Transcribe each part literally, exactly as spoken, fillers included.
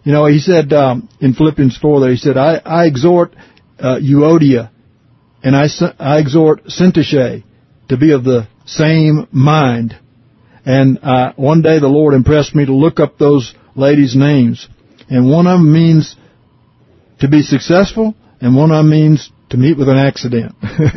You know, he said um, in Philippians four there, he said, I, I exhort uh, Euodia and I, I exhort Syntyche to be of the same mind. And uh, one day the Lord impressed me to look up those ladies' names. And one of them means to be successful, and one of them means to meet with an accident.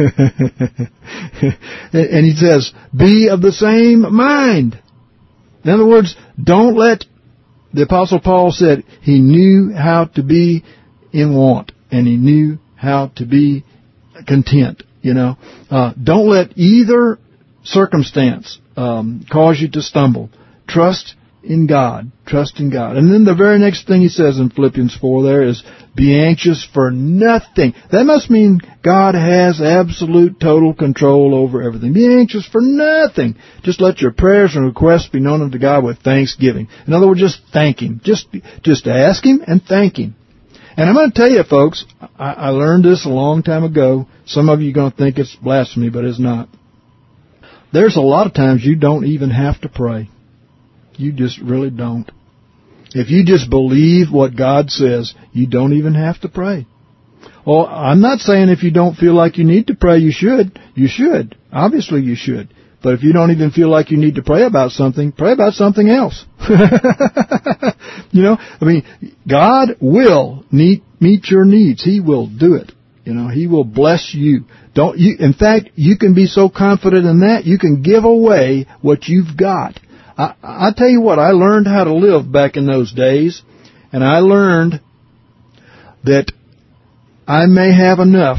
And he says, be of the same mind. In other words, don't let, the Apostle Paul said he knew how to be in want, and he knew how to be content, you know. Uh, don't let either circumstance um, cause you to stumble. Trust in God. Trust in God. And then the very next thing he says in Philippians four there is, be anxious for nothing. That must mean God has absolute total control over everything. Be anxious for nothing. Just let your prayers and requests be known unto God with thanksgiving. In other words, just thank Him. Just, just ask Him and thank Him. And I'm going to tell you, folks, I, I learned this a long time ago. Some of you are going to think it's blasphemy, but it's not. There's a lot of times you don't even have to pray. You just really don't. If you just believe what God says, you don't even have to pray. Well, I'm not saying if you don't feel like you need to pray, you should. You should. Obviously you should. But if you don't even feel like you need to pray about something, pray about something else. You know, I mean, God will meet, meet your needs. He will do it. You know, He will bless you. Don't you? In fact, you can be so confident in that, you can give away what you've got. I, I tell you what, I learned how to live back in those days, and I learned that I may have enough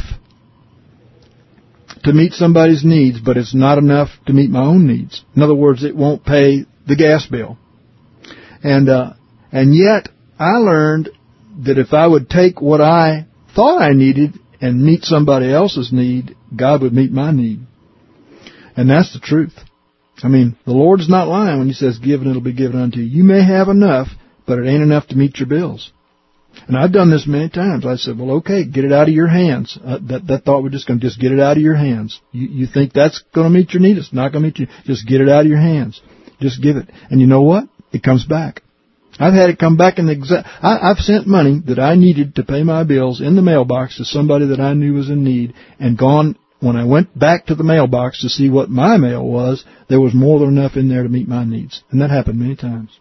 to meet somebody's needs, but it's not enough to meet my own needs. In other words, it won't pay the gas bill. And uh, and yet, I learned that if I would take what I thought I needed and meet somebody else's need, God would meet my need. And that's the truth. I mean, the Lord's not lying when He says, give and it'll be given unto you. You may have enough, but it ain't enough to meet your bills. And I've done this many times. I said, well, okay, get it out of your hands. Uh, that, that thought we're just going to just get it out of your hands. You, you think that's going to meet your need? It's not going to meet you. Just get it out of your hands. Just give it. And you know what? It comes back. I've had it come back in the exact... I, I've sent money that I needed to pay my bills in the mailbox to somebody that I knew was in need, and gone... When I went back to the mailbox to see what my mail was, there was more than enough in there to meet my needs. And that happened many times.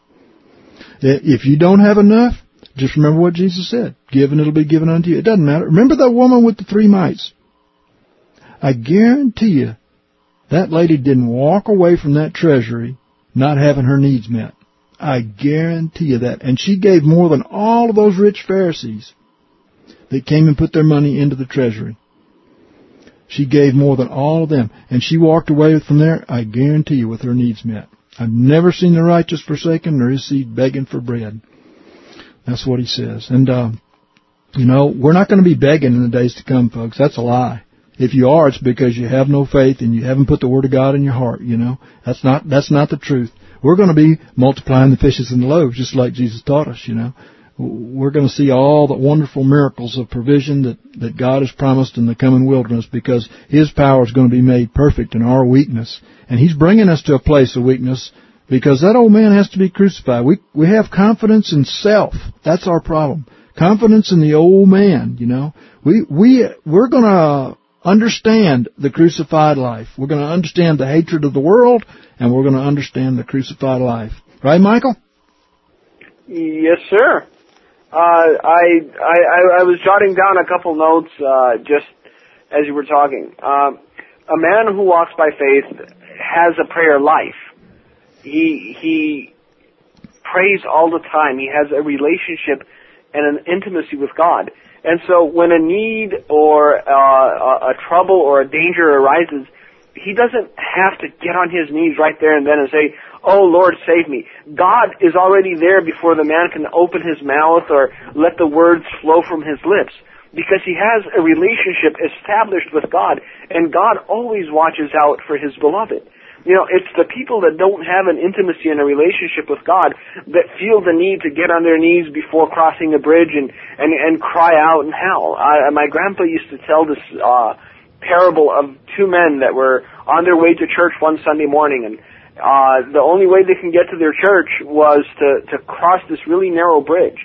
If you don't have enough, just remember what Jesus said. Give and it'll be given unto you. It doesn't matter. Remember that woman with the three mites. I guarantee you, that lady didn't walk away from that treasury not having her needs met. I guarantee you that. And she gave more than all of those rich Pharisees that came and put their money into the treasury. She gave more than all of them. And she walked away from there, I guarantee you, with her needs met. I've never seen the righteous forsaken, nor his seed begging for bread. That's what He says. And, uh, you know, we're not going to be begging in the days to come, folks. That's a lie. If you are, it's because you have no faith and you haven't put the Word of God in your heart, you know. That's not, that's not the truth. We're going to be multiplying the fishes and the loaves, just like Jesus taught us, you know. We're going to see all the wonderful miracles of provision that, that God has promised in the coming wilderness, because His power is going to be made perfect in our weakness. And He's bringing us to a place of weakness because that old man has to be crucified. We we have confidence in self. That's our problem. Confidence in the old man, you know. We, we, we're going to understand the crucified life. We're going to understand the hatred of the world, and we're going to understand the crucified life. Right, Michael? Yes, sir. Uh, I, I, I was jotting down a couple notes, uh, just as you were talking. Um, a man who walks by faith has a prayer life. He, he prays all the time. He has a relationship and an intimacy with God. And so when a need or uh, a, a trouble or a danger arises, he doesn't have to get on his knees right there and then and say, oh, Lord, save me. God is already there before the man can open his mouth or let the words flow from his lips, because he has a relationship established with God, and God always watches out for His beloved. You know, it's the people that don't have an intimacy and a relationship with God that feel the need to get on their knees before crossing a bridge and, and, and cry out in hell. I, my grandpa used to tell this uh, parable of two men that were on their way to church one Sunday morning, and uh, the only way they can get to their church was to, to cross this really narrow bridge.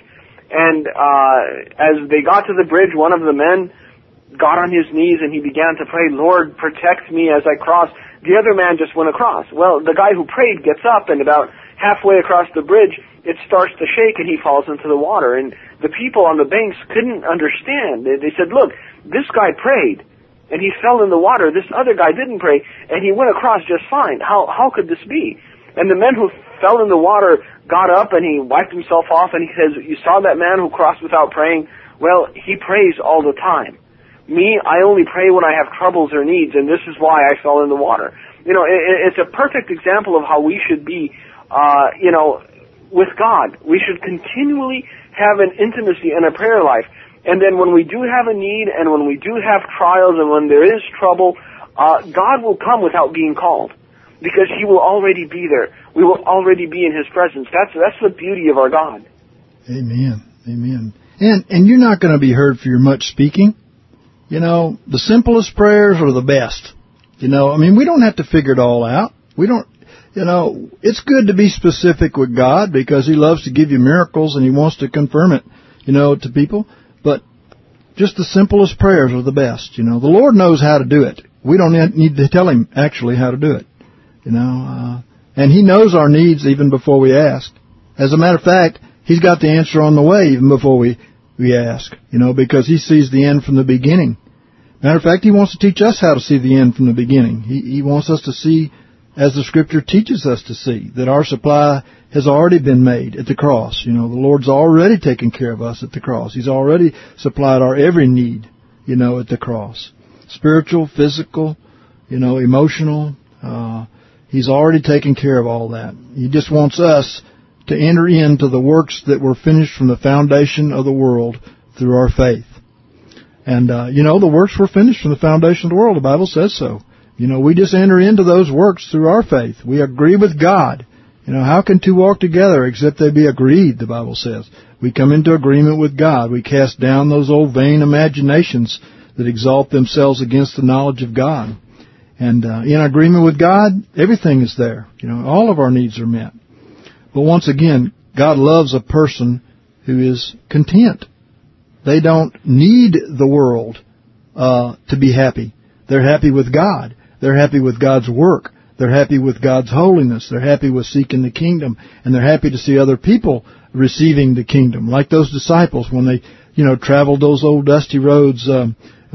And uh, as they got to the bridge, one of the men got on his knees and he began to pray, Lord, protect me as I cross. The other man just went across. Well, the guy who prayed gets up, and about halfway across the bridge, it starts to shake and he falls into the water. And the people on the banks couldn't understand. They, they said, look, this guy prayed and he fell in the water. This other guy didn't pray and he went across just fine. How, how could this be? And the men who fell in the water got up and he wiped himself off and he says, you saw that man who crossed without praying? Well, he prays all the time. Me, I only pray when I have troubles or needs, and this is why I fell in the water. You know, it, it's a perfect example of how we should be, uh, you know, with God. We should continually have an intimacy and a prayer life. And then when we do have a need and when we do have trials and when there is trouble, uh, God will come without being called, because He will already be there. We will already be in His presence. That's that's the beauty of our God. Amen. Amen. And and you're not going to be heard for your much speaking. You know, the simplest prayers are the best. You know, I mean, we don't have to figure it all out. We don't, you know, it's good to be specific with God because He loves to give you miracles and He wants to confirm it, you know, to people. But just the simplest prayers are the best. You know, the Lord knows how to do it. We don't need to tell Him actually how to do it. You know, uh, and He knows our needs even before we ask. As a matter of fact, He's got the answer on the way even before we we ask, you know, because He sees the end from the beginning. Matter of fact, He wants to teach us how to see the end from the beginning. He, he wants us to see, as the Scripture teaches us to see, that our supply has already been made at the cross. You know, the Lord's already taken care of us at the cross. He's already supplied our every need, you know, at the cross. Spiritual, physical, you know, emotional. Uh, he's already taken care of all that. He just wants us to enter into the works that were finished from the foundation of the world through our faith. And, uh, you know, the works were finished from the foundation of the world. The Bible says so. You know, we just enter into those works through our faith. We agree with God. You know, how can two walk together except they be agreed, the Bible says. We come into agreement with God. We cast down those old vain imaginations that exalt themselves against the knowledge of God. And uh, in agreement with God, everything is there. You know, all of our needs are met. But once again, God loves a person who is content. They don't need the world uh, to be happy. They're happy with God. They're happy with God's work. They're happy with God's holiness. They're happy with seeking the kingdom. And they're happy to see other people receiving the kingdom. Like those disciples when they, you know, traveled those old dusty roads um,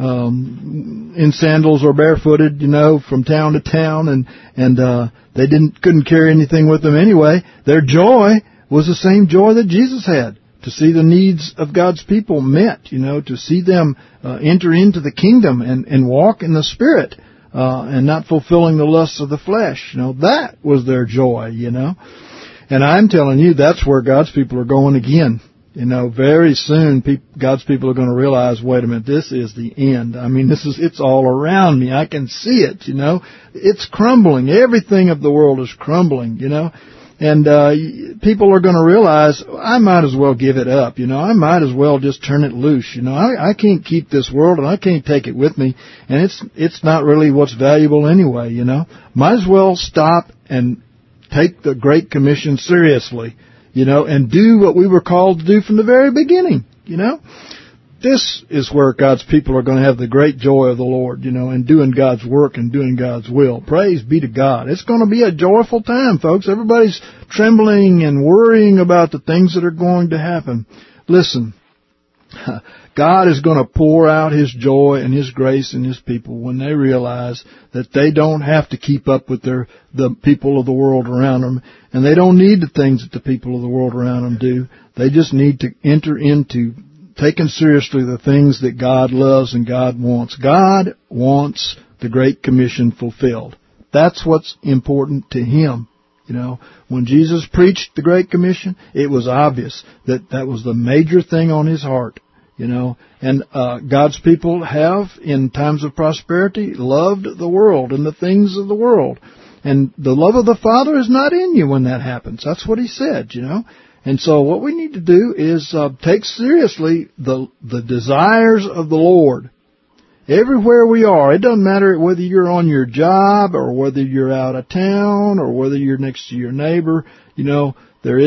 um, in sandals or barefooted, you know, from town to town. And, and uh, they didn't couldn't carry anything with them anyway. Their joy was the same joy that Jesus had. To see the needs of God's people met, you know, to see them uh, enter into the kingdom and, and walk in the Spirit uh, and not fulfilling the lusts of the flesh. You know, that was their joy, you know. And I'm telling you, that's where God's people are going again. You know, very soon pe- God's people are going to realize, wait a minute, this is the end. I mean, this is it's all around me. I can see it, you know. It's crumbling. Everything of the world is crumbling, you know. And uh people are going to realize, I might as well give it up, you know. I might as well just turn it loose, you know. I, I can't keep this world, and I can't take it with me. And it's it's not really what's valuable anyway, you know. Might as well stop and take the Great Commission seriously, you know, and do what we were called to do from the very beginning, you know. This is where God's people are going to have the great joy of the Lord, you know, and doing God's work and doing God's will. Praise be to God. It's going to be a joyful time, folks. Everybody's trembling and worrying about the things that are going to happen. Listen, God is going to pour out His joy and His grace in His people when they realize that they don't have to keep up with their the people of the world around them, and they don't need the things that the people of the world around them do. They just need to enter into taking seriously the things that God loves and God wants. God wants the Great Commission fulfilled. That's what's important to Him. You know, when Jesus preached the Great Commission, it was obvious that that was the major thing on His heart. You know, and uh, God's people have, in times of prosperity, loved the world and the things of the world. And the love of the Father is not in you when that happens. That's what He said, you know. And so what we need to do is uh, take seriously the the desires of the Lord. Everywhere we are, it doesn't matter whether you're on your job or whether you're out of town or whether you're next to your neighbor. You know, there is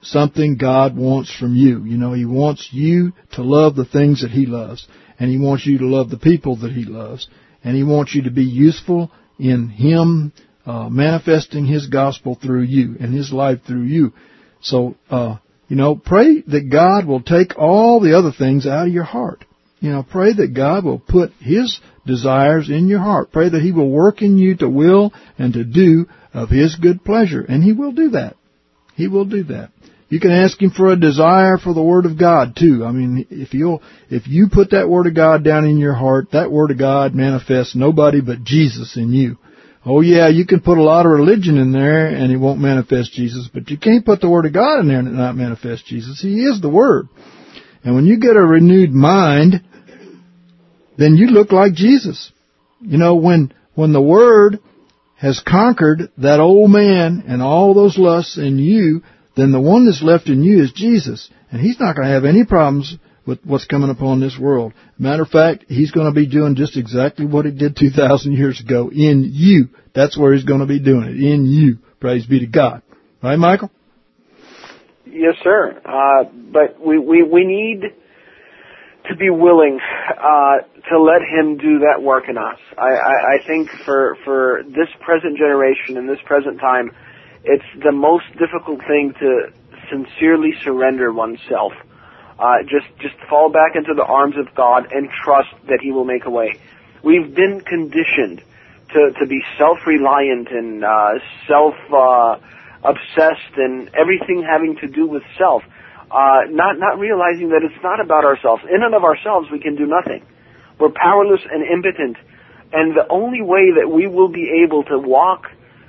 something God wants from you. You know, He wants you to love the things that He loves. And He wants you to love the people that He loves. And He wants you to be useful in Him uh, manifesting His gospel through you and His life through you. So, uh, you know, pray that God will take all the other things out of your heart. You know, pray that God will put His desires in your heart. Pray that He will work in you to will and to do of His good pleasure. And He will do that. He will do that. You can ask Him for a desire for the Word of God, too. I mean, if you'll, if you put that Word of God down in your heart, that Word of God manifests nobody but Jesus in you. Oh, yeah, you can put a lot of religion in there and it won't manifest Jesus, but you can't put the Word of God in there and it not manifest Jesus. He is the Word. And when you get a renewed mind, then you look like Jesus. You know, when when the Word has conquered that old man and all those lusts in you, then the one that's left in you is Jesus. And He's not going to have any problems with what's coming upon this world. Matter of fact, He's going to be doing just exactly what He did two thousand years ago in you. That's where He's going to be doing it, in you. Praise be to God. Right, Michael? Yes, sir. Uh, but we, we, we need to be willing uh, to let Him do that work in us. I, I, I think for, for this present generation and this present time, it's the most difficult thing to sincerely surrender oneself. Uh, just, just fall back into the arms of God and trust that He will make a way. We've been conditioned to, to be self-reliant and uh, self, uh, obsessed and everything having to do with self. Uh, not, not realizing that it's not about ourselves. In and of ourselves, we can do nothing. We're powerless and impotent. And the only way that we will be able to walk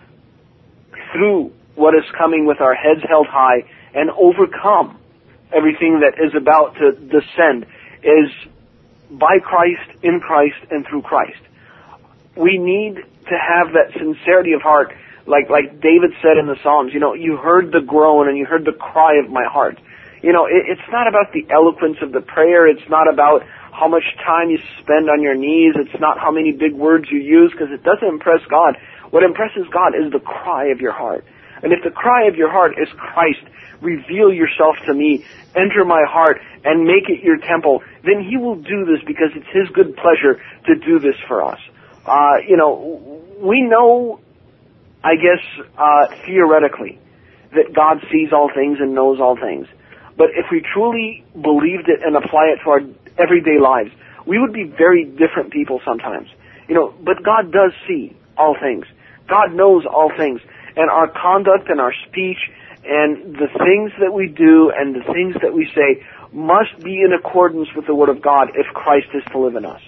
through what is coming with our heads held high and overcome everything that is about to descend is by Christ, in Christ, and through Christ. We need to have that sincerity of heart, like like David said in the Psalms. You know, you heard the groan and you heard the cry of my heart. You know, it, it's not about the eloquence of the prayer. It's not about how much time you spend on your knees. It's not how many big words you use, because it doesn't impress God. What impresses God is the cry of your heart. And if the cry of your heart is Christ, reveal yourself to me, enter my heart, and make it your temple, then He will do this because it's His good pleasure to do this for us. Uh, you know, we know, I guess, uh, theoretically, that God sees all things and knows all things. But if we truly believed it and apply it to our everyday lives, we would be very different people sometimes. You know, but God does see all things. God knows all things. And our conduct and our speech and the things that we do and the things that we say must be in accordance with the Word of God if Christ is to live in us.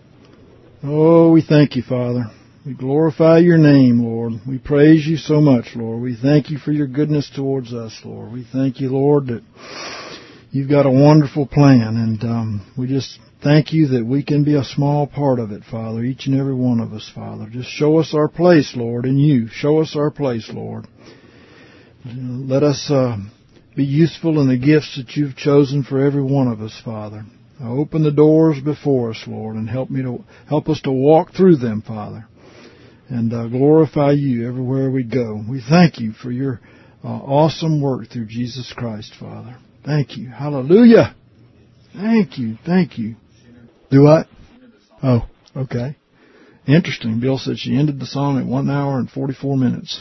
Oh, we thank You, Father. We glorify Your name, Lord. We praise You so much, Lord. We thank You for Your goodness towards us, Lord. We thank You, Lord, that You've got a wonderful plan, and um, we just thank You that we can be a small part of it, Father, each and every one of us, Father. Just show us our place, Lord, in You. Show us our place, Lord. Let us uh, be useful in the gifts that You've chosen for every one of us, Father. Now open the doors before us, Lord, and help me to help us to walk through them, Father, and uh, glorify You everywhere we go. We thank You for Your uh, awesome work through Jesus Christ, Father. Thank You. Hallelujah. Thank You. Thank You. Do what? Oh, okay. Interesting. Bill said she ended the song at one hour and forty-four minutes.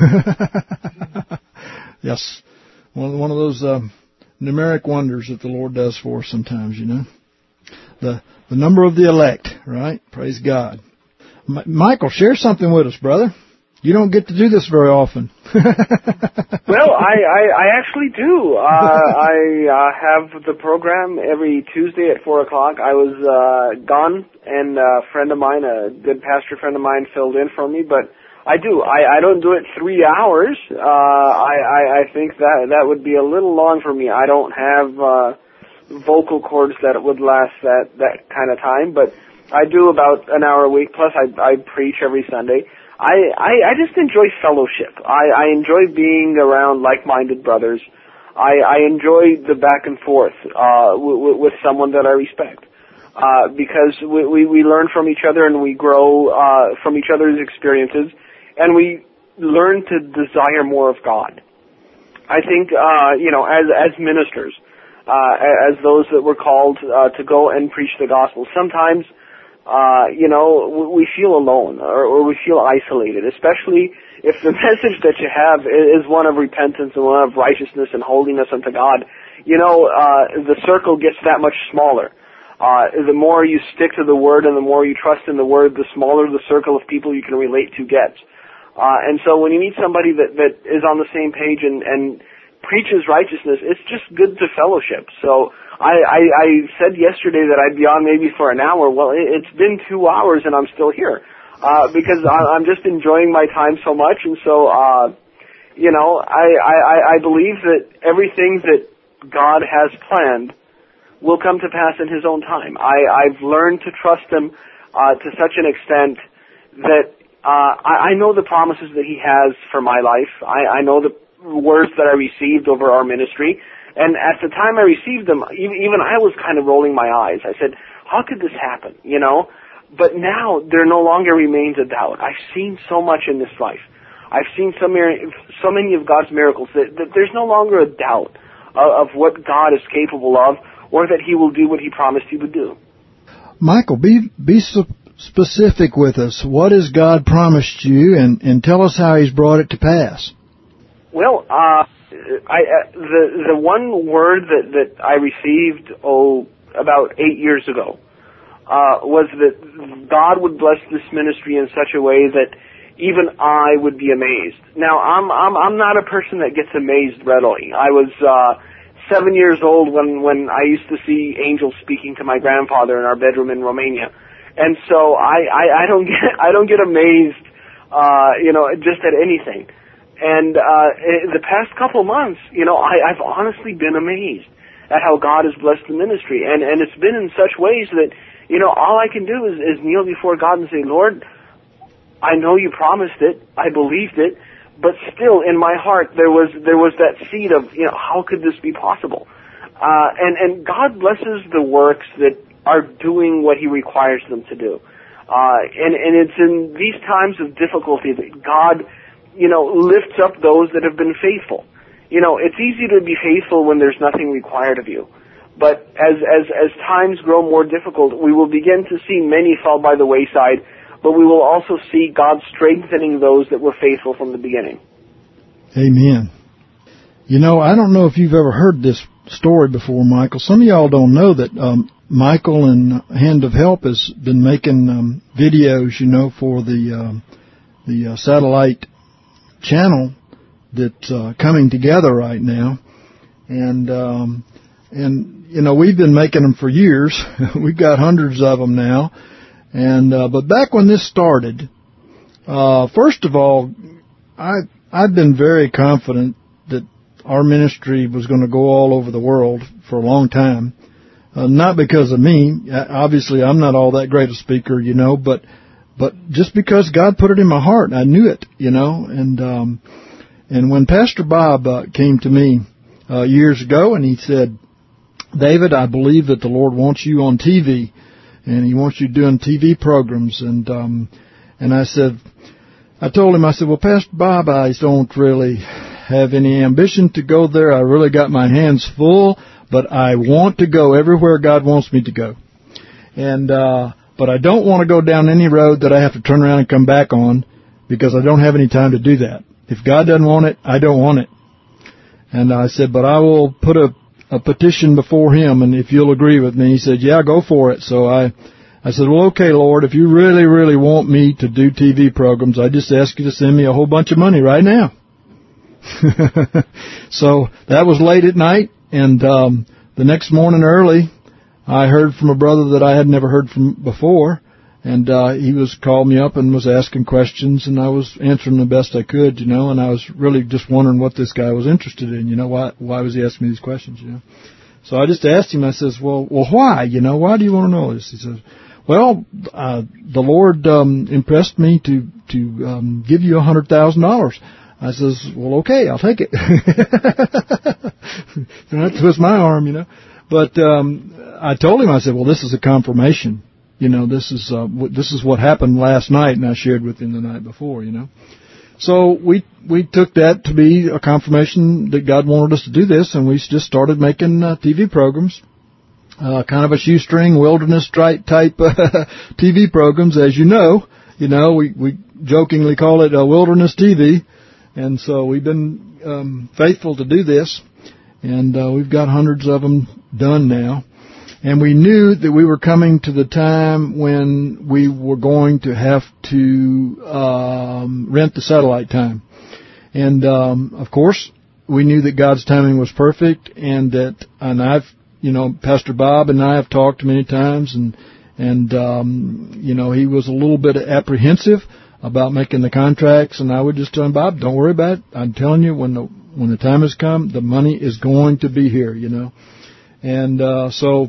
Yes. One, one of those uh, numeric wonders that the Lord does for us sometimes, you know. The the number of the elect, right? Praise God. M- Michael, share something with us, brother. You don't get to do this very often. Well, I, I, I actually do. Uh, I uh, have the program every Tuesday at four o'clock. I was uh, gone, and a friend of mine, a good pastor friend of mine, filled in for me, but I do. I, I don't do it three hours. Uh, I, I, I think that that would be a little long for me. I don't have uh, vocal cords that would last that, that kind of time, but I do about an hour a week, plus I, I preach every Sunday. I, I, I just enjoy fellowship. I, I enjoy being around like-minded brothers. I, I enjoy the back and forth uh, w- with someone that I respect. Uh, because we, we, we learn from each other and we grow uh, from each other's experiences, and we learn to desire more of God. I think, uh, you know, as as ministers, uh, as those that were called uh, to go and preach the gospel, sometimes, uh, you know, we feel alone or, or we feel isolated, especially if the message that you have is one of repentance and one of righteousness and holiness unto God. You know, uh, the circle gets that much smaller. Uh, the more you stick to the Word and the more you trust in the Word, the smaller the circle of people you can relate to gets. Uh, and so when you meet somebody that, that is on the same page and, and preaches righteousness, it's just good to fellowship. So I, I, I said yesterday that I'd be on maybe for an hour. Well, it, it's been two hours and I'm still here, uh, because I, I'm just enjoying my time so much. And so, uh, you know, I, I, I believe that everything that God has planned will come to pass in His own time. I, I've learned to trust Him uh, to such an extent that uh, I, I know the promises that He has for my life. I, I know the words that I received over our ministry. And at the time I received them, even, even I was kind of rolling my eyes. I said, how could this happen, you know? But now there no longer remains a doubt. I've seen so much in this life. I've seen so many, so many of God's miracles that, that there's no longer a doubt of, of what God is capable of, or that He will do what He promised He would do. Michael, be be specific with us. What has God promised you, and, and tell us how He's brought it to pass. Well, uh, I, uh, the the one word that, that I received, oh, about eight years ago, uh, was that God would bless this ministry in such a way that even I would be amazed. Now, I'm I'm I'm not a person that gets amazed readily. I was uh, seven years old when when I used to see angels speaking to my grandfather in our bedroom in Romania, and so I I, I don't get I don't get amazed, uh, you know, just at anything. And uh, the past couple months, you know, I, I've honestly been amazed at how God has blessed the ministry, and and it's been in such ways that, you know, all I can do is, is kneel before God and say, Lord, I know you promised it, I believed it, but still in my heart there was there was that seed of, you know, how could this be possible? Uh, and and God blesses the works that are doing what He requires them to do, uh, and and it's in these times of difficulty that God, you know, lifts up those that have been faithful. You know, it's easy to be faithful when there's nothing required of you. But as, as, as times grow more difficult, we will begin to see many fall by the wayside, but we will also see God strengthening those that were faithful from the beginning. Amen. You know, I don't know if you've ever heard this story before, Michael. Some of y'all don't know that um, Michael and Hand of Help has been making um, videos, you know, for the, um, the uh, satellite channel that's uh, coming together right now, and um, and you know, we've been making them for years. We've got hundreds of them now, and uh, but back when this started, uh, first of all, I I've been very confident that our ministry was going to go all over the world for a long time, uh, not because of me. Obviously, I'm not all that great a speaker, you know, but. But just because God put it in my heart, I knew it, you know. And um, and when Pastor Bob uh, came to me uh, years ago, and he said, David, I believe that the Lord wants you on T V, and He wants you doing T V programs. And um, and I said, I told him, I said, well, Pastor Bob, I don't really have any ambition to go there. I really got my hands full, but I want to go everywhere God wants me to go. And uh But I don't want to go down any road that I have to turn around and come back on, because I don't have any time to do that. If God doesn't want it, I don't want it. And I said, but I will put a, a petition before Him, and if you'll agree with me. He said, yeah, go for it. So I, I said, well, okay, Lord, if you really, really want me to do T V programs, I just ask you to send me a whole bunch of money right now. So that was late at night, and um, the next morning early, I heard from a brother that I had never heard from before, and uh, he was called me up and was asking questions, and I was answering the best I could, you know, and I was really just wondering what this guy was interested in, you know, why why was he asking me these questions, you know. So I just asked him, I says, well, well, why, you know, why do you want to know this? He says, well, uh, the Lord um, impressed me to, to um, give you one hundred thousand dollars. I says, well, okay, I'll take it. So that twists my arm, you know. But um, I told him, I said, well, this is a confirmation. You know, this is uh, w- this is what happened last night, and I shared with him the night before, you know. so we we took that to be a confirmation that God wanted us to do this, and we just started making uh, T V programs, uh, kind of a shoestring wilderness type uh, T V programs, as you know. You know, we, we jokingly call it uh, wilderness T V, and so we've been um, faithful to do this, and uh, we've got hundreds of them done now. And we knew that we were coming to the time when we were going to have to um, rent the satellite time. And, um, of course, we knew that God's timing was perfect, and that, and I've, you know, Pastor Bob and I have talked many times, and, and um, you know, he was a little bit apprehensive about making the contracts, and I would just tell him, Bob, don't worry about it. I'm telling you, when the when the time has come, the money is going to be here, you know. And uh, so...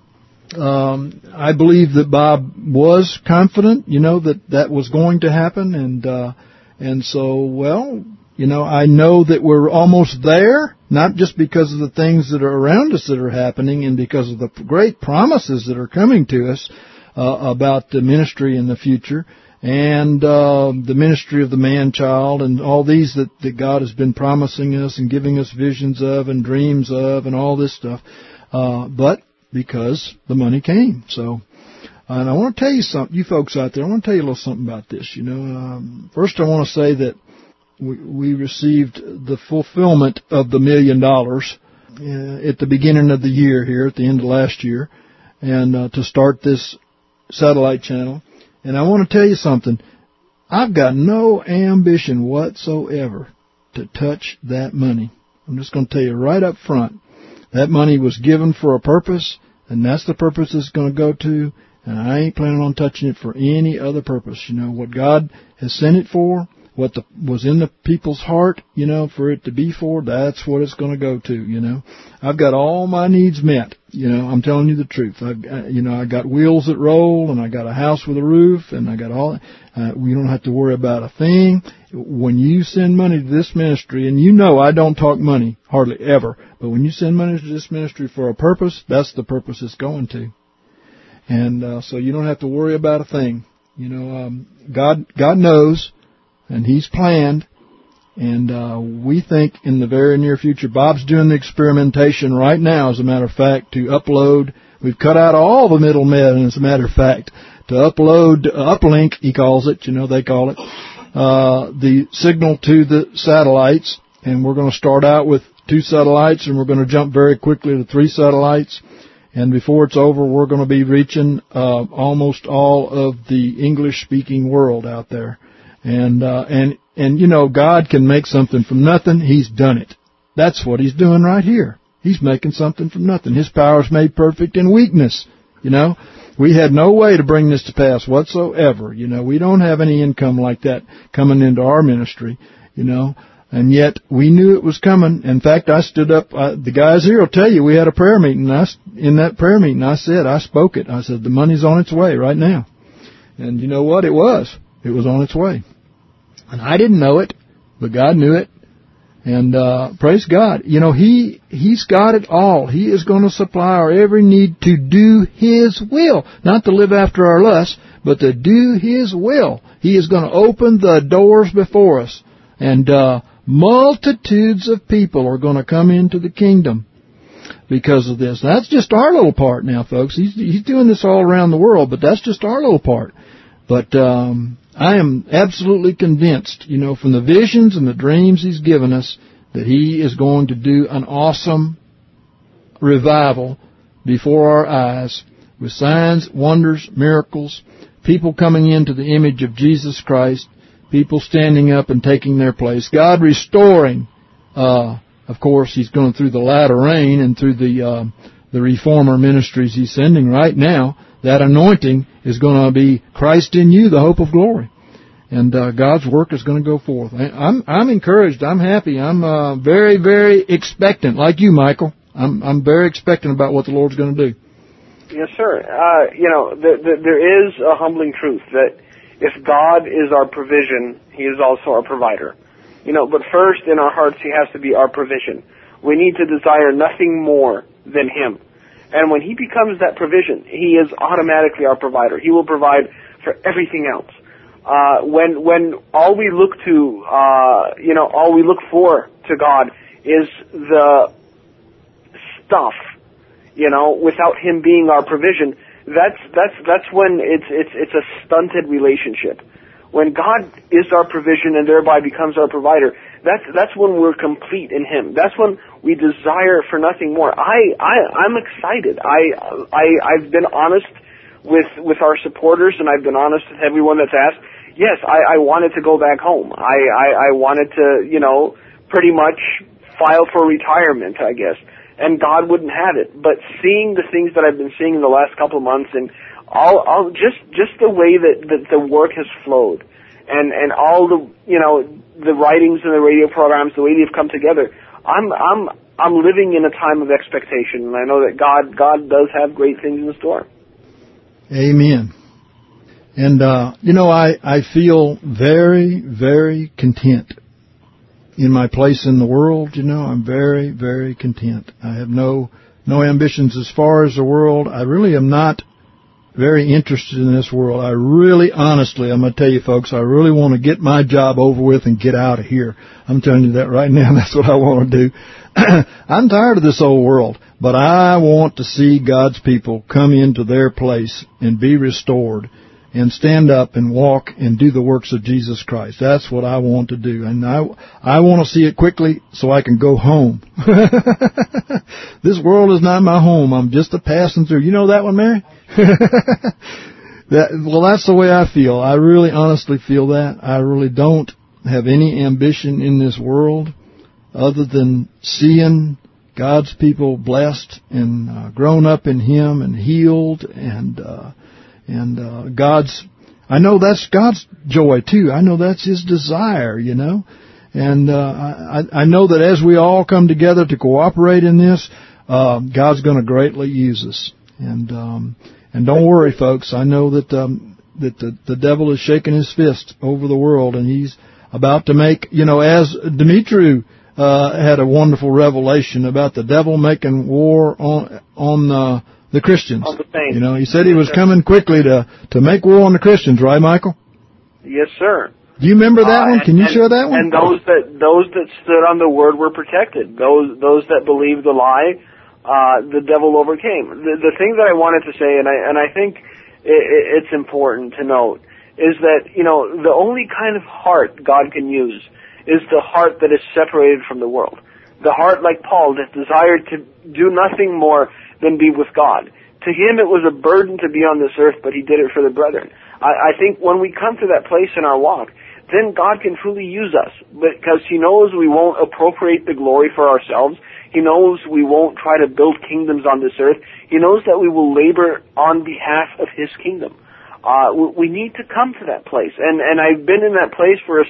Um, I believe that Bob was confident, you know, that that was going to happen, and uh, and so, well, you know, I know that we're almost there, not just because of the things that are around us that are happening, and because of the great promises that are coming to us uh, about the ministry in the future, and uh, the ministry of the man-child, and all these that, that God has been promising us and giving us visions of and dreams of, and all this stuff, uh, but because the money came. So, and I want to tell you something, you folks out there, I want to tell you a little something about this. You know, um, first I want to say that we, we received the fulfillment of the million dollars uh, at the beginning of the year here, at the end of last year, and uh, to start this satellite channel. And I want to tell you something. I've got no ambition whatsoever to touch that money. I'm just going to tell you right up front. That money was given for a purpose, and that's the purpose it's going to go to, and I ain't planning on touching it for any other purpose. You know, what God has sent it for, what the, was in the people's heart, you know, for it to be for, that's what it's going to go to, you know. I've got all my needs met, you know, I'm telling you the truth. I've, you know, I got wheels that roll, and I got a house with a roof, and I got all, uh, we don't have to worry about a thing. When you send money to this ministry, and you know I don't talk money, hardly ever, but when you send money to this ministry for a purpose, that's the purpose it's going to. And uh, so you don't have to worry about a thing. You know, um, God God knows, and He's planned, and uh, we think in the very near future, Bob's doing the experimentation right now, as a matter of fact, to upload. We've cut out all the middlemen, as a matter of fact, to upload, uh, uplink, he calls it, you know, they call it, uh, the signal to the satellites, and we're going to start out with two satellites, and we're going to jump very quickly to three satellites, and before it's over, we're going to be reaching uh, almost all of the English-speaking world out there. And, uh, and, and, you know, God can make something from nothing. He's done it. That's what He's doing right here. He's making something from nothing. His power is made perfect in weakness, you know. We had no way to bring this to pass whatsoever. You know, we don't have any income like that coming into our ministry, you know, and yet we knew it was coming. In fact, I stood up, I, the guys here will tell you, we had a prayer meeting. I, in that prayer meeting, I said, I spoke it. I said, the money's on its way right now. And you know what? It was. It was on its way. And I didn't know it, but God knew it. And uh praise God. You know, He, He's got it all. He is going to supply our every need to do His will. Not to live after our lusts, but to do His will. He is going to open the doors before us. And uh multitudes of people are going to come into the kingdom because of this. That's just our little part now, folks. He's, he's doing this all around the world, but that's just our little part. But um I am absolutely convinced, you know, from the visions and the dreams He's given us, that He is going to do an awesome revival before our eyes with signs, wonders, miracles, people coming into the image of Jesus Christ, people standing up and taking their place, God restoring. Uh, of course, He's going through the latter rain and through the uh, the reformer ministries He's sending right now. That anointing is going to be Christ in you, the hope of glory. And uh, God's work is going to go forth. I'm I'm encouraged. I'm happy. I'm uh, very, very expectant, like you, Michael. I'm I'm very expectant about what the Lord's going to do. Yes, sir. Uh, you know, the, the, there is a humbling truth that if God is our provision, He is also our provider. You know, but first in our hearts He has to be our provision. We need to desire nothing more than Him. And when He becomes that provision, He is automatically our provider. He will provide for everything else. Uh, when when all we look to, uh, you know, all we look for to God is the stuff, you know, without Him being our provision, that's that's that's when it's it's it's a stunted relationship. When God is our provision and thereby becomes our provider, that's that's when we're complete in Him. That's when we desire for nothing more. I I I'm excited. I I I've been honest with with our supporters, and I've been honest with everyone that's asked. Yes, I, I wanted to go back home. I, I I wanted to, you know, pretty much file for retirement, I guess. And God wouldn't have it. But seeing the things that I've been seeing in the last couple of months, and all, all just just the way that, that the work has flowed, and and all the, you know, the writings and the radio programs, the way they've come together, I'm I'm I'm living in a time of expectation, and I know that God God does have great things in store. Amen. And uh, you know, I I feel very very content in my place in the world. You know, I'm very, very content. I have no no ambitions as far as the world. I really am not very interested in this world. I really, honestly, I'm going to tell you folks, I really want to get my job over with and get out of here. I'm telling you that right now. That's what I want to do. I'm tired of this old world, but I want to see God's people come into their place and be restored and stand up and walk and do the works of Jesus Christ. That's what I want to do. And I, I want to see it quickly so I can go home. This world is not my home. I'm just a passing through. You know that one, Mary? that, well, that's the way I feel. I really honestly feel that. I really don't have any ambition in this world other than seeing God's people blessed and uh, grown up in Him and healed and uh And uh, God's, I know that's God's joy too. I know that's His desire, you know. And uh, I, I know that as we all come together to cooperate in this, uh, God's going to greatly use us. And um, and don't worry, folks. I know that um, that the, the devil is shaking his fist over the world, and he's about to make, you know, as Dimitru uh, had a wonderful revelation about the devil making war on on. Uh, The Christians. You know, he said he was coming quickly to, to make war on the Christians, right, Michael? Yes, sir. Do you remember that uh, one? Can you and, share that one? And those that those that stood on the word were protected. Those those that believed the lie, uh, the devil overcame. The, the thing that I wanted to say, and I and I think it, it's important to note, is that, you know, the only kind of heart God can use is the heart that is separated from the world. The heart, like Paul, that desired to do nothing more than be with God. To him it was a burden to be on this earth, but he did it for the brethren. I, I think when we come to that place in our walk, then God can truly use us, because He knows we won't appropriate the glory for ourselves. He knows we won't try to build kingdoms on this earth. He knows that we will labor on behalf of His kingdom. Uh, we, we need to come to that place. And, and I've been in that place for a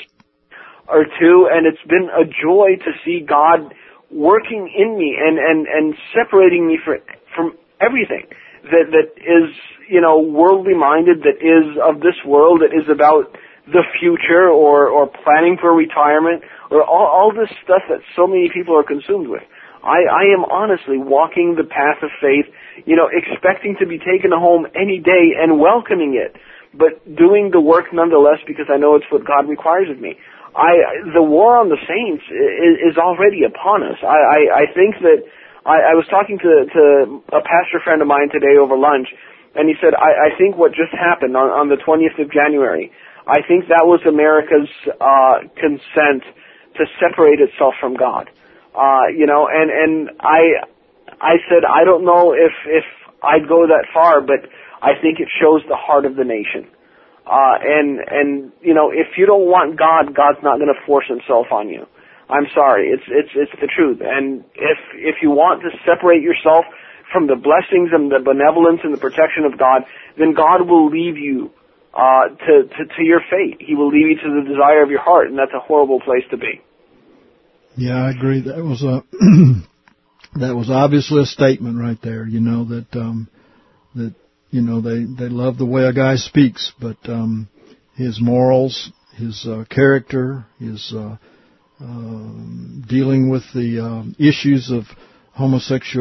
or two, and it's been a joy to see God working in me and, and, and separating me for, from everything that, that is, you know, worldly minded, that is of this world, that is about the future or, or planning for retirement, or all, all this stuff that so many people are consumed with. I, I am honestly walking the path of faith, you know, expecting to be taken home any day and welcoming it, but doing the work nonetheless because I know it's what God requires of me. I, the war on the saints is, is already upon us. I, I, I think that I, I was talking to, to a pastor friend of mine today over lunch, and he said, I, I think what just happened on, on the twentieth of January, I think that was America's uh, consent to separate itself from God. Uh, you know, and, and I I said, I don't know if, if I'd go that far, but I think it shows the heart of the nation. Uh, and, and, you know, if you don't want God, God's not going to force Himself on you. I'm sorry. It's, it's, it's the truth. And if, if you want to separate yourself from the blessings and the benevolence and the protection of God, then God will leave you, uh, to, to, to your fate. He will leave you to the desire of your heart, and that's a horrible place to be. Yeah, I agree. That was a, that was obviously a statement right there, you know, that, um, that, You know, they, they love the way a guy speaks, but um, his morals, his uh, character, his uh, uh, dealing with the uh, issues of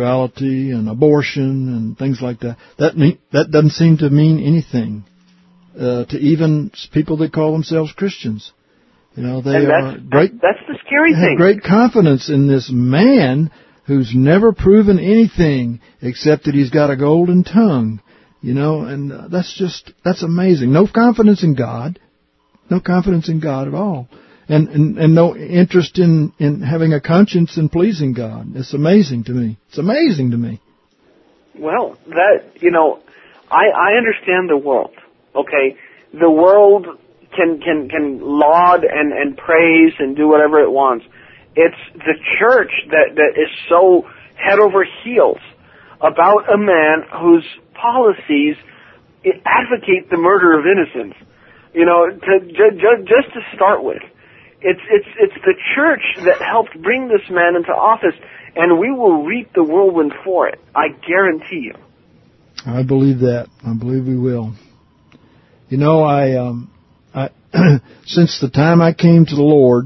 homosexuality and abortion and things like that, that mean, that doesn't seem to mean anything uh, to even people that call themselves Christians. You know, they and are that's, great. That's the scary they thing. Have great confidence in this man who's never proven anything except that he's got a golden tongue. You know, and uh, that's just that's amazing. No confidence in God, no confidence in God at all, and and, and no interest in, in having a conscience and pleasing God. It's amazing to me. It's amazing to me. Well, that you know, I I understand the world. Okay, the world can can can laud and and praise and do whatever it wants. It's the church that that is so head over heels about a man whose policies advocate the murder of innocents. You know, to ju- ju- just to start with, it's it's it's the church that helped bring this man into office, and we will reap the whirlwind for it. I guarantee you. I believe that. I believe we will. You know, I um, I since the time I came to the Lord,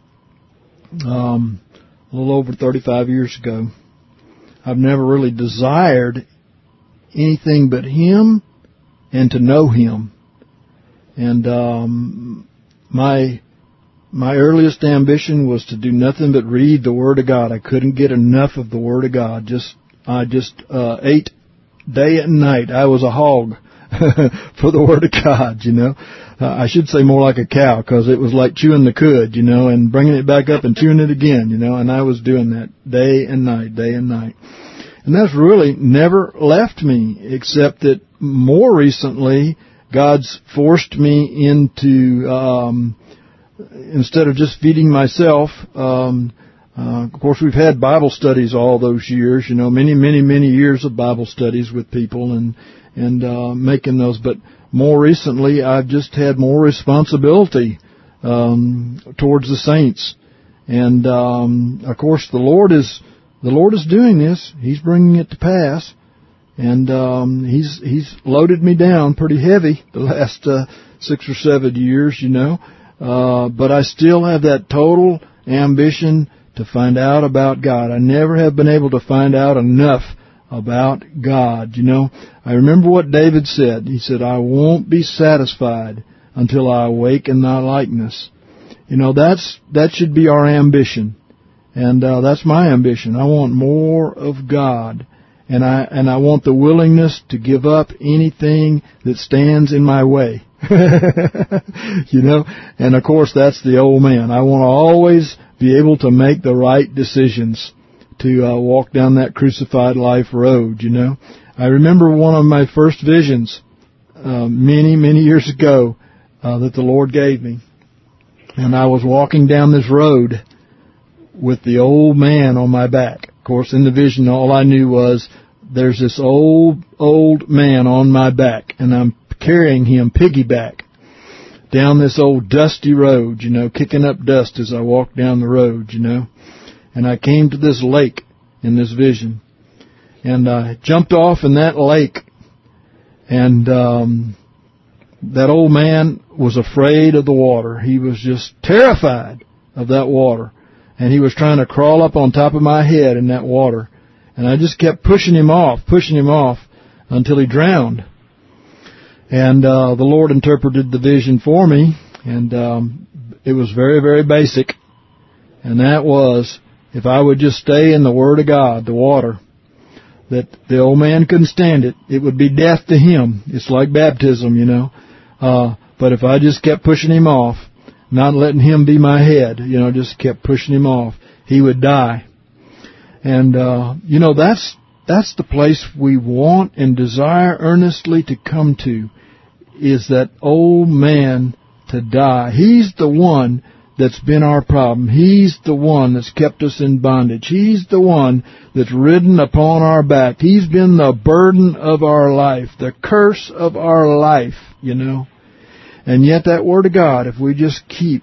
um, a little over thirty-five years ago, I've never really desired anything but Him and to know Him. And um, my my earliest ambition was to do nothing but read the Word of God. I couldn't get enough of the Word of God. Just I just uh, ate day and night. I was a hog for the Word of God, you know. Uh, I should say more like a cow, because it was like chewing the cud, you know, and bringing it back up and chewing it again, you know. And I was doing that day and night, day and night. And that's really never left me, except that more recently, God's forced me into, um, instead of just feeding myself, um, uh, of course, we've had Bible studies all those years, you know, many, many, many years of Bible studies with people and, and, uh, making those. But more recently, I've just had more responsibility, um, towards the saints. And, um, of course, the Lord is, The Lord is doing this. He's bringing it to pass, and um, He's He's loaded me down pretty heavy the last uh, six or seven years, you know. Uh, but I still have that total ambition to find out about God. I never have been able to find out enough about God, you know. I remember what David said. He said, "I won't be satisfied until I awaken Thy likeness." You know, that's that should be our ambition. And uh, that's my ambition. I want more of God, and I and I want the willingness to give up anything that stands in my way. You know, and of course that's the old man. I want to always be able to make the right decisions to uh, walk down that crucified life road. You know, I remember one of my first visions uh, many many years ago uh, that the Lord gave me, and I was walking down this road with the old man on my back. Of course, in the vision, all I knew was there's this old, old man on my back, and I'm carrying him piggyback down this old dusty road, you know, kicking up dust as I walked down the road, you know. And I came to this lake in this vision, and I jumped off in that lake, and um, that old man was afraid of the water. He was just terrified of that water. And he was trying to crawl up on top of my head in that water. And I just kept pushing him off, pushing him off, until he drowned. And uh, the Lord interpreted the vision for me, and um, it was very, very basic. And that was, if I would just stay in the Word of God, the water, that the old man couldn't stand it. It would be death to him. It's like baptism, you know. Uh, but if I just kept pushing him off, not letting him be my head, you know, just kept pushing him off, he would die. And, uh, you know, that's that's the place we want and desire earnestly to come to, is that old man to die. He's the one that's been our problem. He's the one that's kept us in bondage. He's the one that's ridden upon our back. He's been the burden of our life, the curse of our life, you know. And yet that Word of God, if we just keep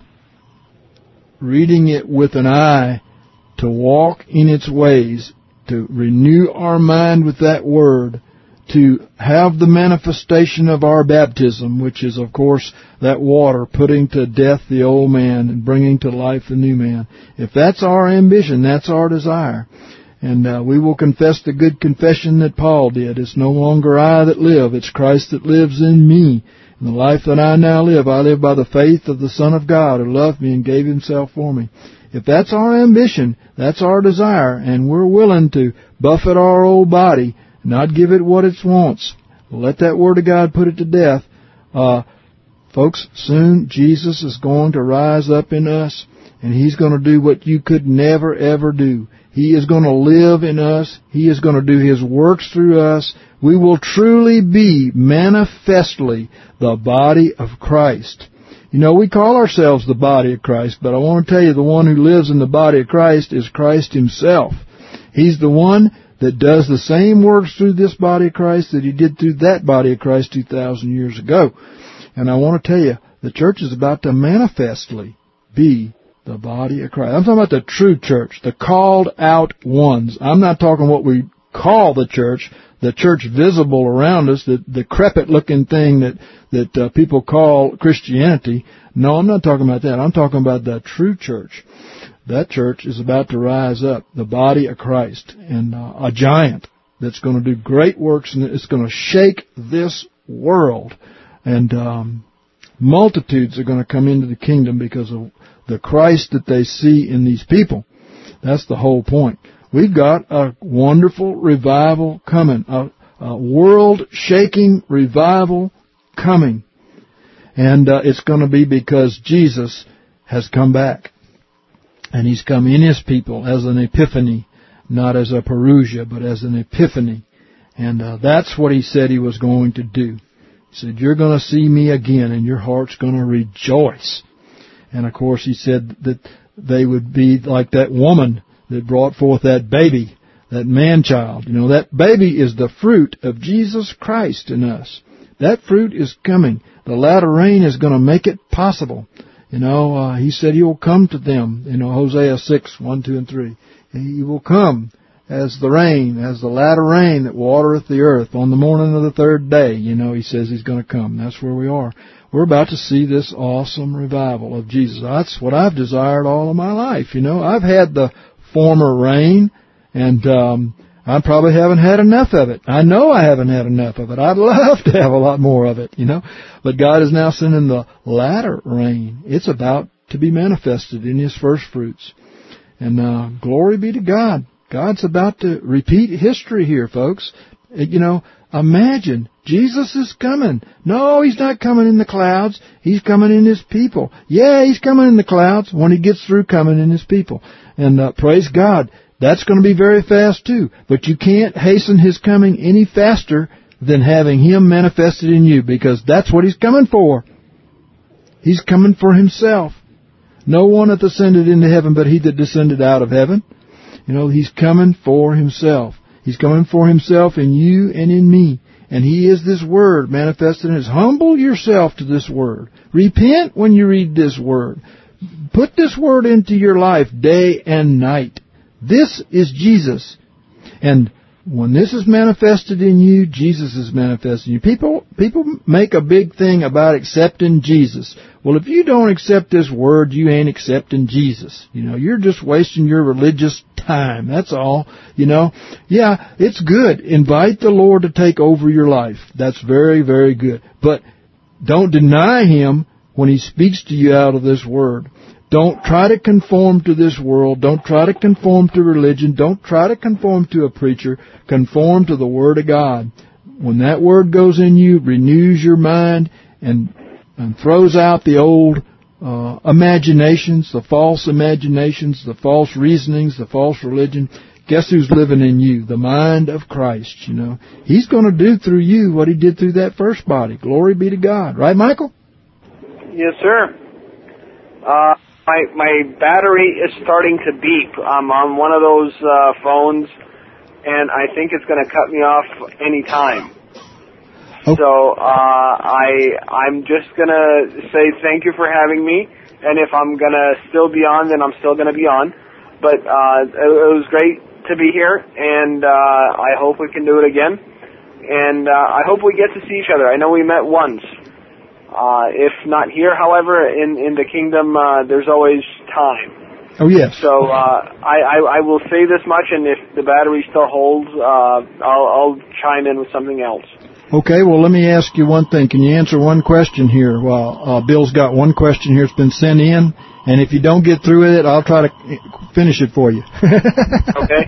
reading it with an eye to walk in its ways, to renew our mind with that Word, to have the manifestation of our baptism, which is, of course, that water putting to death the old man and bringing to life the new man. If that's our ambition, that's our desire. And uh, we will confess the good confession that Paul did. It's no longer I that live, it's Christ that lives in me. And the life that I now live, I live by the faith of the Son of God who loved me and gave himself for me. If that's our ambition, that's our desire, and we're willing to buffet our old body, not give it what it wants, let that Word of God put it to death, uh, folks, soon Jesus is going to rise up in us, and He's going to do what you could never, ever do. He is going to live in us. He is going to do His works through us. We will truly be manifestly the body of Christ. You know, we call ourselves the body of Christ, but I want to tell you the one who lives in the body of Christ is Christ Himself. He's the one that does the same works through this body of Christ that He did through that body of Christ two thousand years ago. And I want to tell you, the church is about to manifestly be the body of Christ. I'm talking about the true church, the called out ones. I'm not talking what we call the church, the church visible around us, the decrepit looking thing that, that uh, people call Christianity. No, I'm not talking about that. I'm talking about the true church. That church is about to rise up, the body of Christ, and uh, a giant that's going to do great works, and it's going to shake this world. And um, multitudes are going to come into the kingdom because of the Christ that they see in these people. That's the whole point. We've got a wonderful revival coming, a, a world-shaking revival coming. And uh, it's going to be because Jesus has come back. And He's come in His people as an epiphany, not as a parousia, but as an epiphany. And uh, that's what He said He was going to do. He said, you're going to see me again, and your heart's going to rejoice. And, of course, He said that they would be like that woman that brought forth that baby, that man-child. You know, that baby is the fruit of Jesus Christ in us. That fruit is coming. The latter rain is going to make it possible. You know, uh, He said He will come to them. You know, Hosea six, one, two, and three. He will come as the rain, as the latter rain that watereth the earth on the morning of the third day. You know, He says He's going to come. That's where we are. We're about to see this awesome revival of Jesus. That's what I've desired all of my life. You know, I've had the former rain, and um, I probably haven't had enough of it. I know I haven't had enough of it. I'd love to have a lot more of it, you know. But God is now sending the latter rain. It's about to be manifested in His first fruits. And uh, glory be to God. God's about to repeat history here, folks. You know, imagine, Jesus is coming. No, He's not coming in the clouds. He's coming in His people. Yeah, He's coming in the clouds when He gets through coming in His people. And uh, praise God, that's going to be very fast too. But you can't hasten His coming any faster than having Him manifested in you, because that's what He's coming for. He's coming for Himself. No one hath ascended into heaven but He that descended out of heaven. You know, He's coming for Himself. He's coming for Himself in you and in me. And He is this Word manifested in us. Humble yourself to this Word. Repent when you read this Word. Put this Word into your life day and night. This is Jesus. And when this is manifested in you, Jesus is manifested in you. People, people make a big thing about accepting Jesus. Well, if you don't accept this Word, you ain't accepting Jesus. You know, you're just wasting your religious time. That's all. You know, yeah, it's good. Invite the Lord to take over your life. That's very, very good. But don't deny Him when He speaks to you out of this Word. Don't try to conform to this world. Don't try to conform to religion. Don't try to conform to a preacher. Conform to the Word of God. When that Word goes in you, renews your mind, and and throws out the old uh, imaginations, the false imaginations, the false reasonings, the false religion. Guess who's living in you? The mind of Christ, you know. He's going to do through you what He did through that first body. Glory be to God. Right, Michael? Yes, sir. Uh, my my battery is starting to beep. I'm on one of those uh, phones, and I think it's going to cut me off any time. Oh. So uh, I I'm just gonna say thank you for having me, and if I'm gonna still be on, then I'm still gonna be on. But uh, it, it was great to be here, and uh, I hope we can do it again. And uh, I hope we get to see each other. I know we met once. Uh, if not here, however, in in the kingdom, uh, there's always time. Oh yes. So uh, I, I I will say this much, and if the battery still holds, uh, I'll I'll chime in with something else. Okay, well, let me ask you one thing. Can you answer one question here? Well, uh, Bill's got one question here that's been sent in, and if you don't get through with it, I'll try to finish it for you. Okay.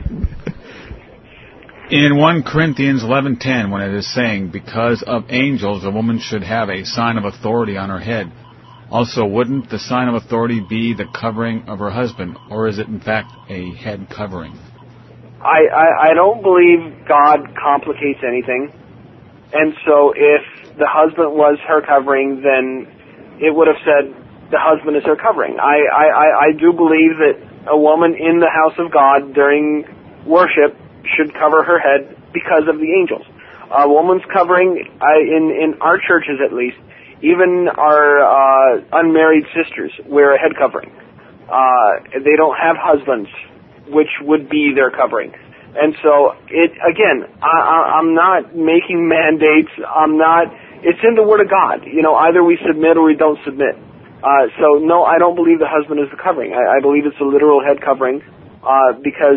In First Corinthians eleven ten, when it is saying, because of angels, a woman should have a sign of authority on her head, also, wouldn't the sign of authority be the covering of her husband, or is it in fact a head covering? I, I, I don't believe God complicates anything. And so if the husband was her covering, then it would have said the husband is her covering. I, I, I do believe that a woman in the house of God during worship should cover her head because of the angels. A woman's covering, I, in, in our churches at least, even our uh, unmarried sisters wear a head covering. Uh, they don't have husbands, which would be their covering. And so, it again, I, I, I'm not making mandates. I'm not. It's in the Word of God. You know, either we submit or we don't submit. Uh, so, no, I don't believe the husband is the covering. I, I believe it's a literal head covering uh, because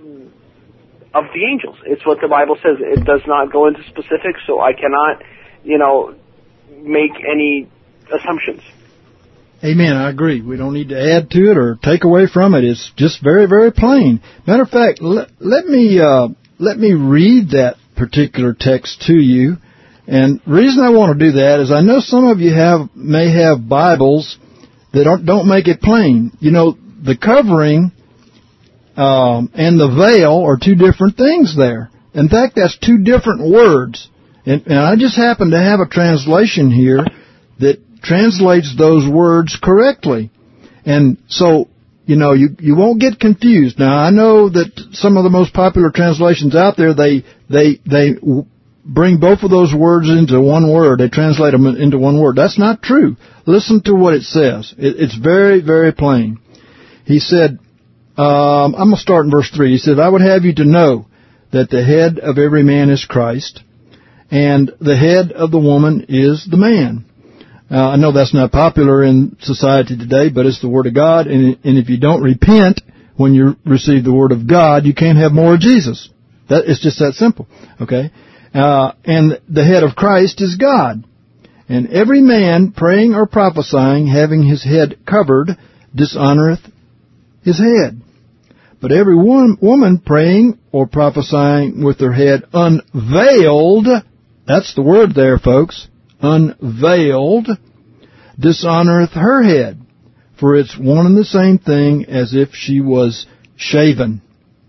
of the angels. It's what the Bible says. It does not go into specifics, so I cannot, you know, make any assumptions. Amen. I agree. We don't need to add to it or take away from it. It's just very, very plain. Matter of fact, let, let me uh, let me read that particular text to you. And the reason I want to do that is I know some of you have may have Bibles that don't, don't make it plain. You know, the covering um, and the veil are two different things there. In fact, that's two different words. And, and I just happen to have a translation here that translates those words correctly. And so, you know, you, you won't get confused. Now, I know that some of the most popular translations out there, they, they, they bring both of those words into one word. They translate them into one word. That's not true. Listen to what it says. It, it's very, very plain. He said, um, I'm going to start in verse three. He said, I would have you to know that the head of every man is Christ, and the head of the woman is the man. Uh, I know that's not popular in society today, but it's the Word of God, and, and if you don't repent when you receive the Word of God, you can't have more of Jesus. That, it's just that simple, okay? Uh, and the head of Christ is God. And every man praying or prophesying, having his head covered, dishonoreth his head. But every one, woman praying or prophesying with her head unveiled, that's the word there, folks, unveiled, dishonoreth her head, for it's one and the same thing as if she was shaven.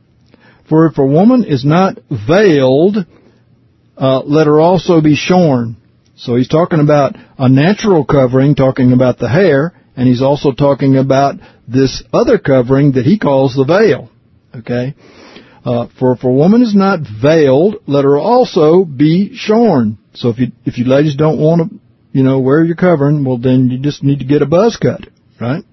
For if a woman is not veiled, uh, let her also be shorn. So he's talking about a natural covering, talking about the hair, and he's also talking about this other covering that he calls the veil. Okay? Uh, for if a woman is not veiled, let her also be shorn. So if you if you ladies don't want to, you know, wear your covering, well then you just need to get a buzz cut, right?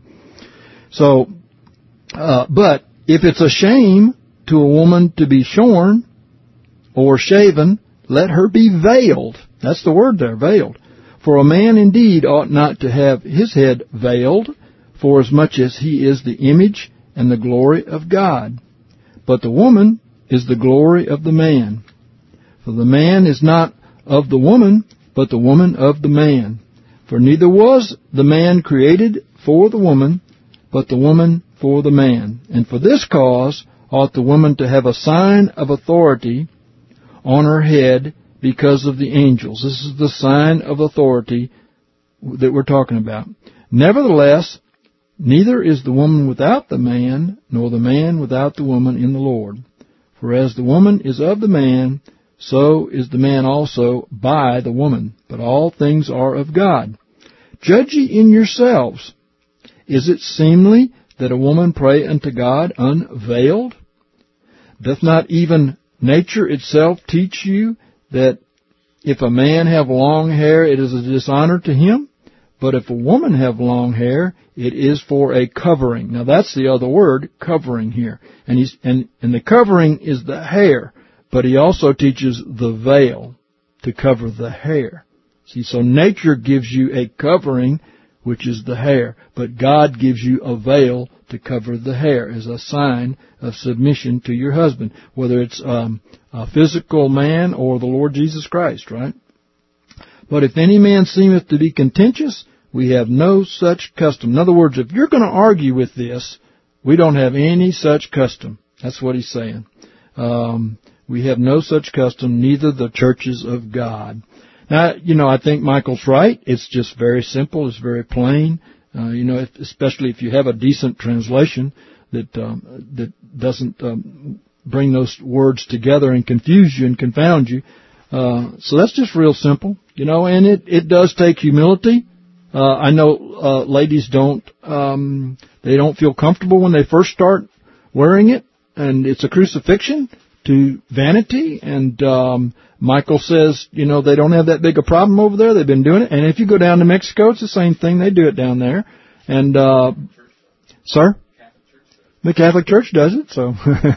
So, uh, but if it's a shame to a woman to be shorn or shaven, let her be veiled. That's the word there, veiled. For a man indeed ought not to have his head veiled, for as much as he is the image and the glory of God. But the woman is the glory of the man. For the man is not of the woman, but the woman of the man. For neither was the man created for the woman, but the woman for the man. And for this cause ought the woman to have a sign of authority on her head because of the angels. This is the sign of authority that we're talking about. Nevertheless, neither is the woman without the man, nor the man without the woman in the Lord. For as the woman is of the man, so is the man also by the woman. But all things are of God. Judge ye in yourselves. Is it seemly that a woman pray unto God unveiled? Doth not even nature itself teach you that if a man have long hair, it is a dishonor to him? But if a woman have long hair, it is for a covering. Now that's the other word, covering here. And he's and, and the covering is the hair, but he also teaches the veil to cover the hair. See, so nature gives you a covering, which is the hair, but God gives you a veil to cover the hair as a sign of submission to your husband, whether it's um, a physical man or the Lord Jesus Christ, right? But if any man seemeth to be contentious, we have no such custom. In other words, if you're going to argue with this, we don't have any such custom. That's what he's saying. Um, we have no such custom, neither the churches of God. Now, you know, I think Michael's right. It's just very simple. It's very plain. Uh, you know, if, especially if you have a decent translation that um, that doesn't um, bring those words together and confuse you and confound you. Uh, so that's just real simple, you know, and it, it does take humility. Uh, I know uh, ladies don't, um, they don't feel comfortable when they first start wearing it, and it's a crucifixion to vanity, and um, Michael says, you know, they don't have that big a problem over there. They've been doing it, and if you go down to Mexico, it's the same thing. They do it down there. And, uh, sir? The Catholic Church does it, so,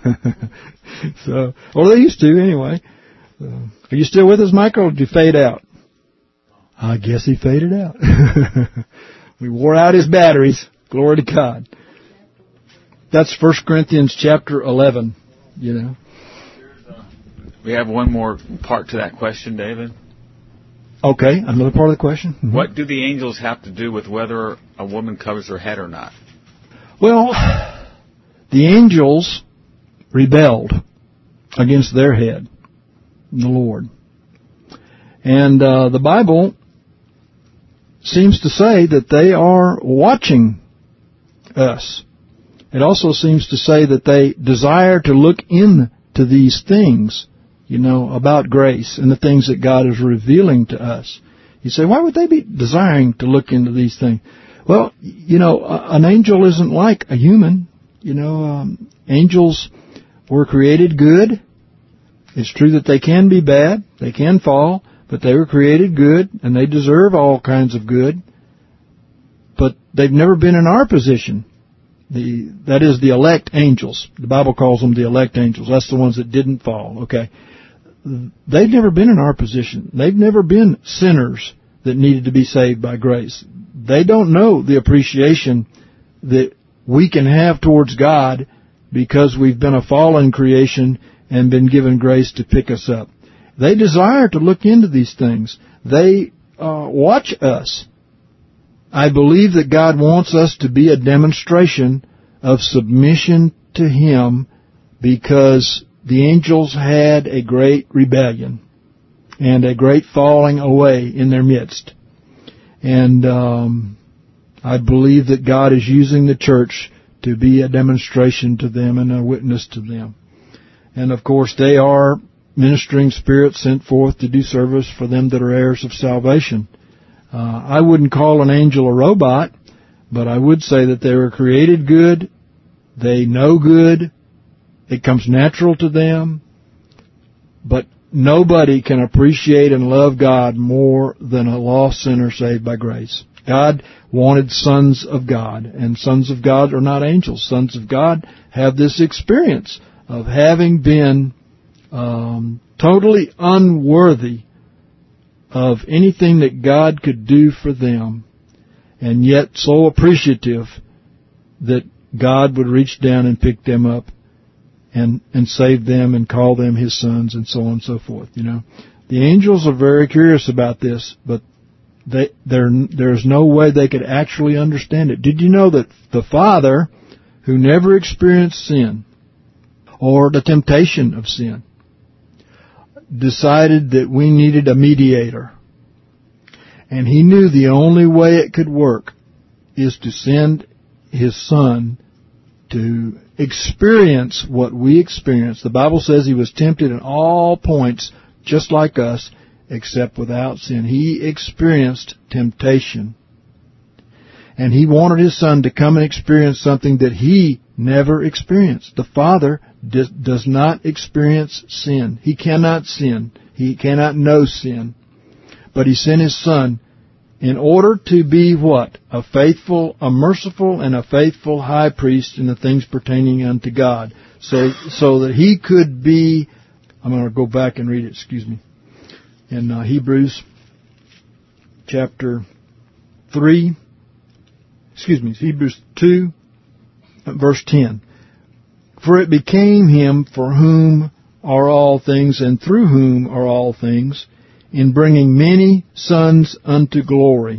so, well, they used to anyway. Uh, are you still with us, Michael, or did you fade out? I guess he faded out. We wore out his batteries. Glory to God. That's First Corinthians chapter eleven, you know. We have one more part to that question, David. Okay, another part of the question. Mm-hmm. What do the angels have to do with whether a woman covers her head or not? Well, the angels rebelled against their head, the Lord. And uh, the Bible seems to say that they are watching us. It also seems to say that they desire to look into these things, you know, about grace and the things that God is revealing to us. You say, why would they be desiring to look into these things? Well, you know, an angel isn't like a human. You know, um, angels were created good. It's true that they can be bad. They can fall. But they were created good, and they deserve all kinds of good. But they've never been in our position. The that is the elect angels. The Bible calls them the elect angels. That's the ones that didn't fall, okay? They've never been in our position. They've never been sinners that needed to be saved by grace. They don't know the appreciation that we can have towards God because we've been a fallen creation and been given grace to pick us up. They desire to look into these things. They uh, watch us. I believe that God wants us to be a demonstration of submission to Him because the angels had a great rebellion and a great falling away in their midst. And um, I believe that God is using the church to be a demonstration to them and a witness to them. And of course, they are ministering spirits sent forth to do service for them that are heirs of salvation. Uh, I wouldn't call an angel a robot, but I would say that they were created good. They know good. It comes natural to them. But nobody can appreciate and love God more than a lost sinner saved by grace. God wanted sons of God, and sons of God are not angels. Sons of God have this experience of having been Um, totally unworthy of anything that God could do for them, and yet so appreciative that God would reach down and pick them up and, and save them and call them His sons and so on and so forth. You know, the angels are very curious about this, but they, there's no way they could actually understand it. Did you know that the Father, who never experienced sin or the temptation of sin, decided that we needed a mediator. And He knew the only way it could work is to send His Son to experience what we experience. The Bible says He was tempted in all points, just like us, except without sin. He experienced temptation. And He wanted His Son to come and experience something that He never experienced. The Father does not experience sin. He cannot sin. He cannot know sin. But He sent His Son in order to be what? A faithful, a merciful, and a faithful high priest in the things pertaining unto God. So, so that He could be, I'm going to go back and read it, excuse me, in uh, Hebrews chapter three, excuse me, Hebrews two, verse ten. For it became Him for whom are all things and through whom are all things, in bringing many sons unto glory,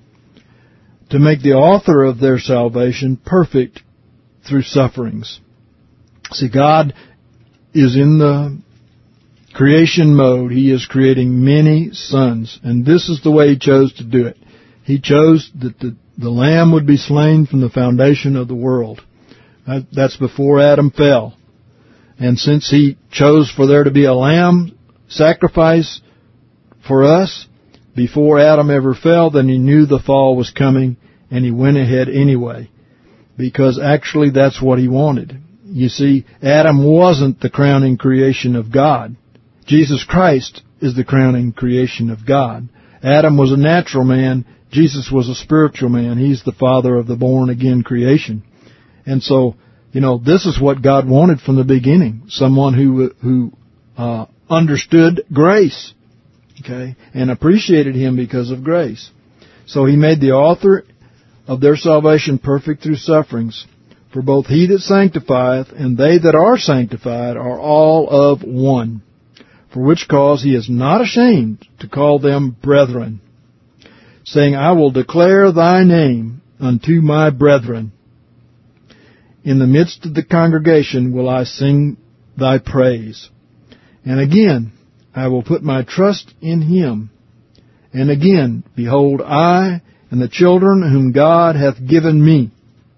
to make the author of their salvation perfect through sufferings. See, God is in the creation mode. He is creating many sons, and this is the way He chose to do it. He chose that the, the Lamb would be slain from the foundation of the world. That, that's before Adam fell. And since He chose for there to be a lamb sacrifice for us before Adam ever fell, then He knew the fall was coming, and He went ahead anyway, because actually that's what He wanted. You see, Adam wasn't the crowning creation of God. Jesus Christ is the crowning creation of God. Adam was a natural man. Jesus was a spiritual man. He's the father of the born-again creation. And so, you know, this is what God wanted from the beginning. Someone who who uh, understood grace, okay, and appreciated Him because of grace. So He made the author of their salvation perfect through sufferings. For both He that sanctifieth and they that are sanctified are all of one. For which cause He is not ashamed to call them brethren, saying, I will declare Thy name unto my brethren. In the midst of the congregation will I sing Thy praise. And again, I will put my trust in Him. And again, behold, I and the children whom God hath given me.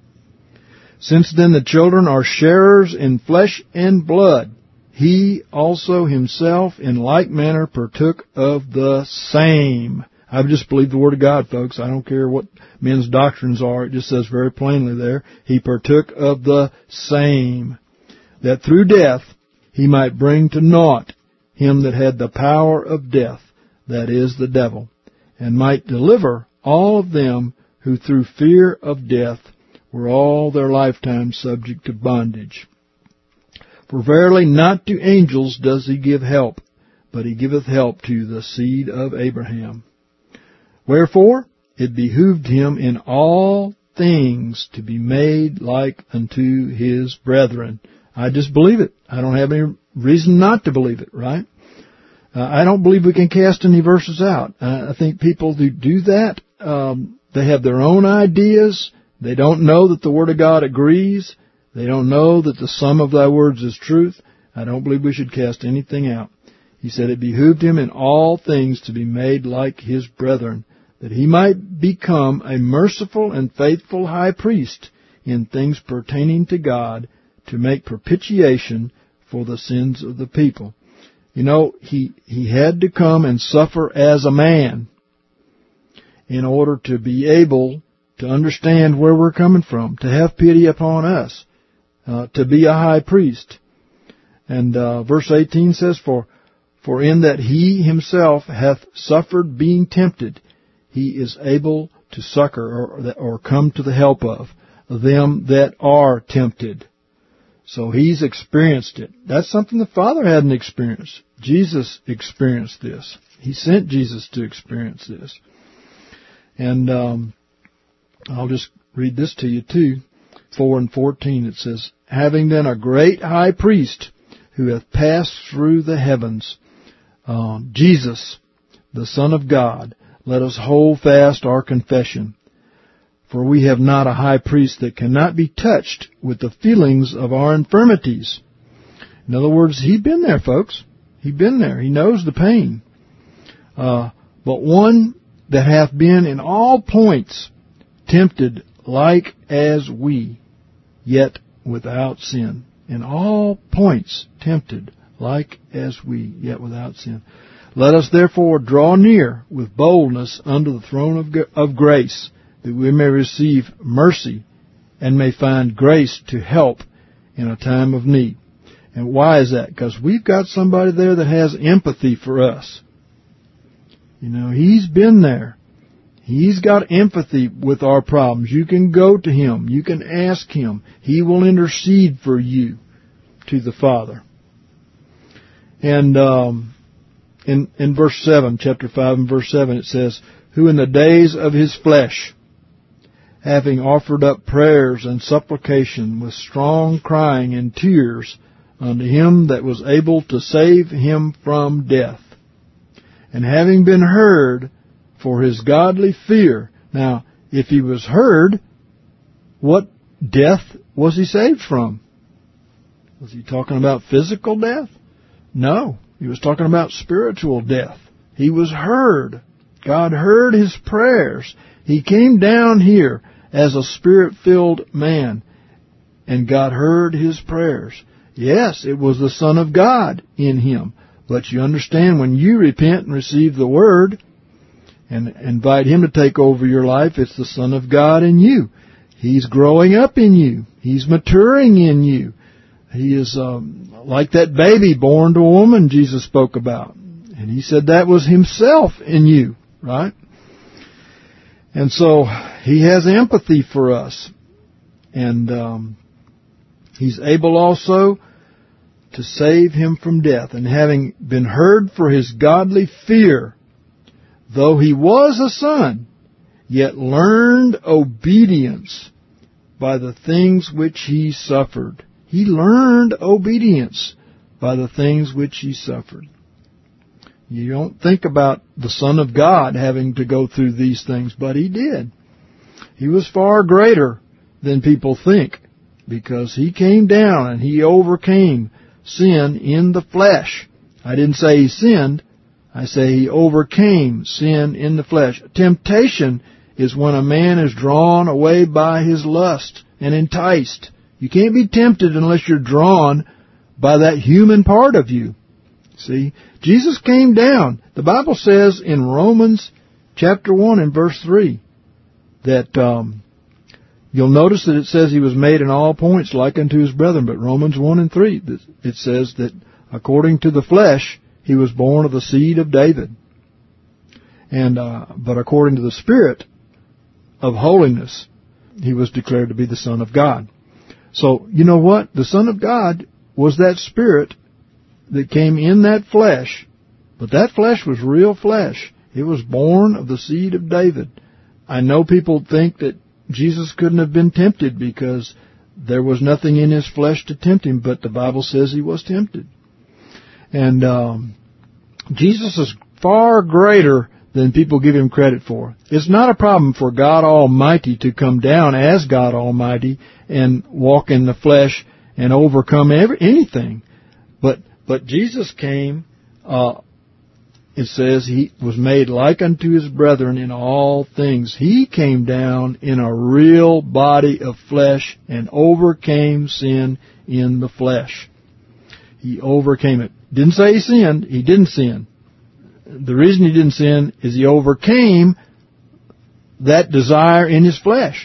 Since then the children are sharers in flesh and blood, He also Himself in like manner partook of the same. I just believe the Word of God, folks. I don't care what men's doctrines are. It just says very plainly there, He partook of the same, that through death He might bring to naught him that had the power of death, that is, the devil, and might deliver all of them who through fear of death were all their lifetime subject to bondage. For verily not to angels does He give help, but He giveth help to the seed of Abraham. Wherefore it behooved Him in all things to be made like unto His brethren. I just believe it. I don't have any reason not to believe it, right? Uh, I don't believe we can cast any verses out. Uh, I think people who do that, um, they have their own ideas. They don't know that the Word of God agrees. They don't know that the sum of Thy words is truth. I don't believe we should cast anything out. He said it behooved Him in all things to be made like His brethren, that He might become a merciful and faithful high priest in things pertaining to God, to make propitiation for the sins of the people. You know, He, he had to come and suffer as a man in order to be able to understand where we're coming from, to have pity upon us, uh, to be a high priest. And uh, verse eighteen says, For for in that He Himself hath suffered being tempted, He is able to succor or, or come to the help of them that are tempted. So He's experienced it. That's something the Father hadn't experienced. Jesus experienced this. He sent Jesus to experience this. And um, I'll just read this to you too. four and fourteen, it says, Having then a great high priest who hath passed through the heavens, uh, Jesus, the Son of God, let us hold fast our confession. For we have not a high priest that cannot be touched with the feelings of our infirmities. In other words, He'd been there, folks. He'd been there. He knows the pain. Uh, but one that hath been in all points tempted like as we, yet without sin. In all points tempted like as we, yet without sin. Let us therefore draw near with boldness unto the throne of, of grace, that we may receive mercy and may find grace to help in a time of need. And why is that? Because we've got somebody there that has empathy for us. You know, He's been there. He's got empathy with our problems. You can go to Him. You can ask Him. He will intercede for you to the Father. And um, in, in verse seven, chapter five and verse seven, it says, Who in the days of His flesh, having offered up prayers and supplication with strong crying and tears unto Him that was able to save him from death. and having been heard for his godly fear. Now, if he was heard, what death was he saved from? Was he talking about physical death? No, he was talking about spiritual death. He was heard. God heard his prayers. He came down here as a Spirit-filled man, and God heard his prayers. Yes, it was the Son of God in him. But you understand, when you repent and receive the Word and invite him to take over your life, it's the Son of God in you. He's growing up in you. He's maturing in you. He is um, like that baby born to a woman Jesus spoke about. And he said that was himself in you, right? And so he has empathy for us. And um, he's able also to save him from death. And having been heard for his godly fear, though he was a son, yet learned obedience by the things which he suffered. He learned obedience by the things which he suffered. You don't think about the Son of God having to go through these things, but he did. He was far greater than people think, because he came down and he overcame sin in the flesh. I didn't say he sinned. I say he overcame sin in the flesh. Temptation is when a man is drawn away by his lust and enticed. You can't be tempted unless you're drawn by that human part of you. See, Jesus came down. The Bible says in Romans chapter one and verse three that um, you'll notice that it says he was made in all points like unto his brethren. But Romans one and three, it says that according to the flesh, he was born of the seed of David. And uh, but according to the Spirit of holiness, he was declared to be the Son of God. So, you know what? The Son of God was that Spirit that came in that flesh. But that flesh was real flesh. It was born of the seed of David. I know people think that Jesus couldn't have been tempted because there was nothing in his flesh to tempt him, but the Bible says he was tempted. And um, Jesus is far greater than people give him credit for. It's not a problem for God Almighty to come down as God Almighty and walk in the flesh and overcome every, anything. But but Jesus came, uh, it says he was made like unto his brethren in all things. He came down in a real body of flesh and overcame sin in the flesh. He overcame it. Didn't say he sinned. He didn't sin. The reason he didn't sin is he overcame that desire in his flesh.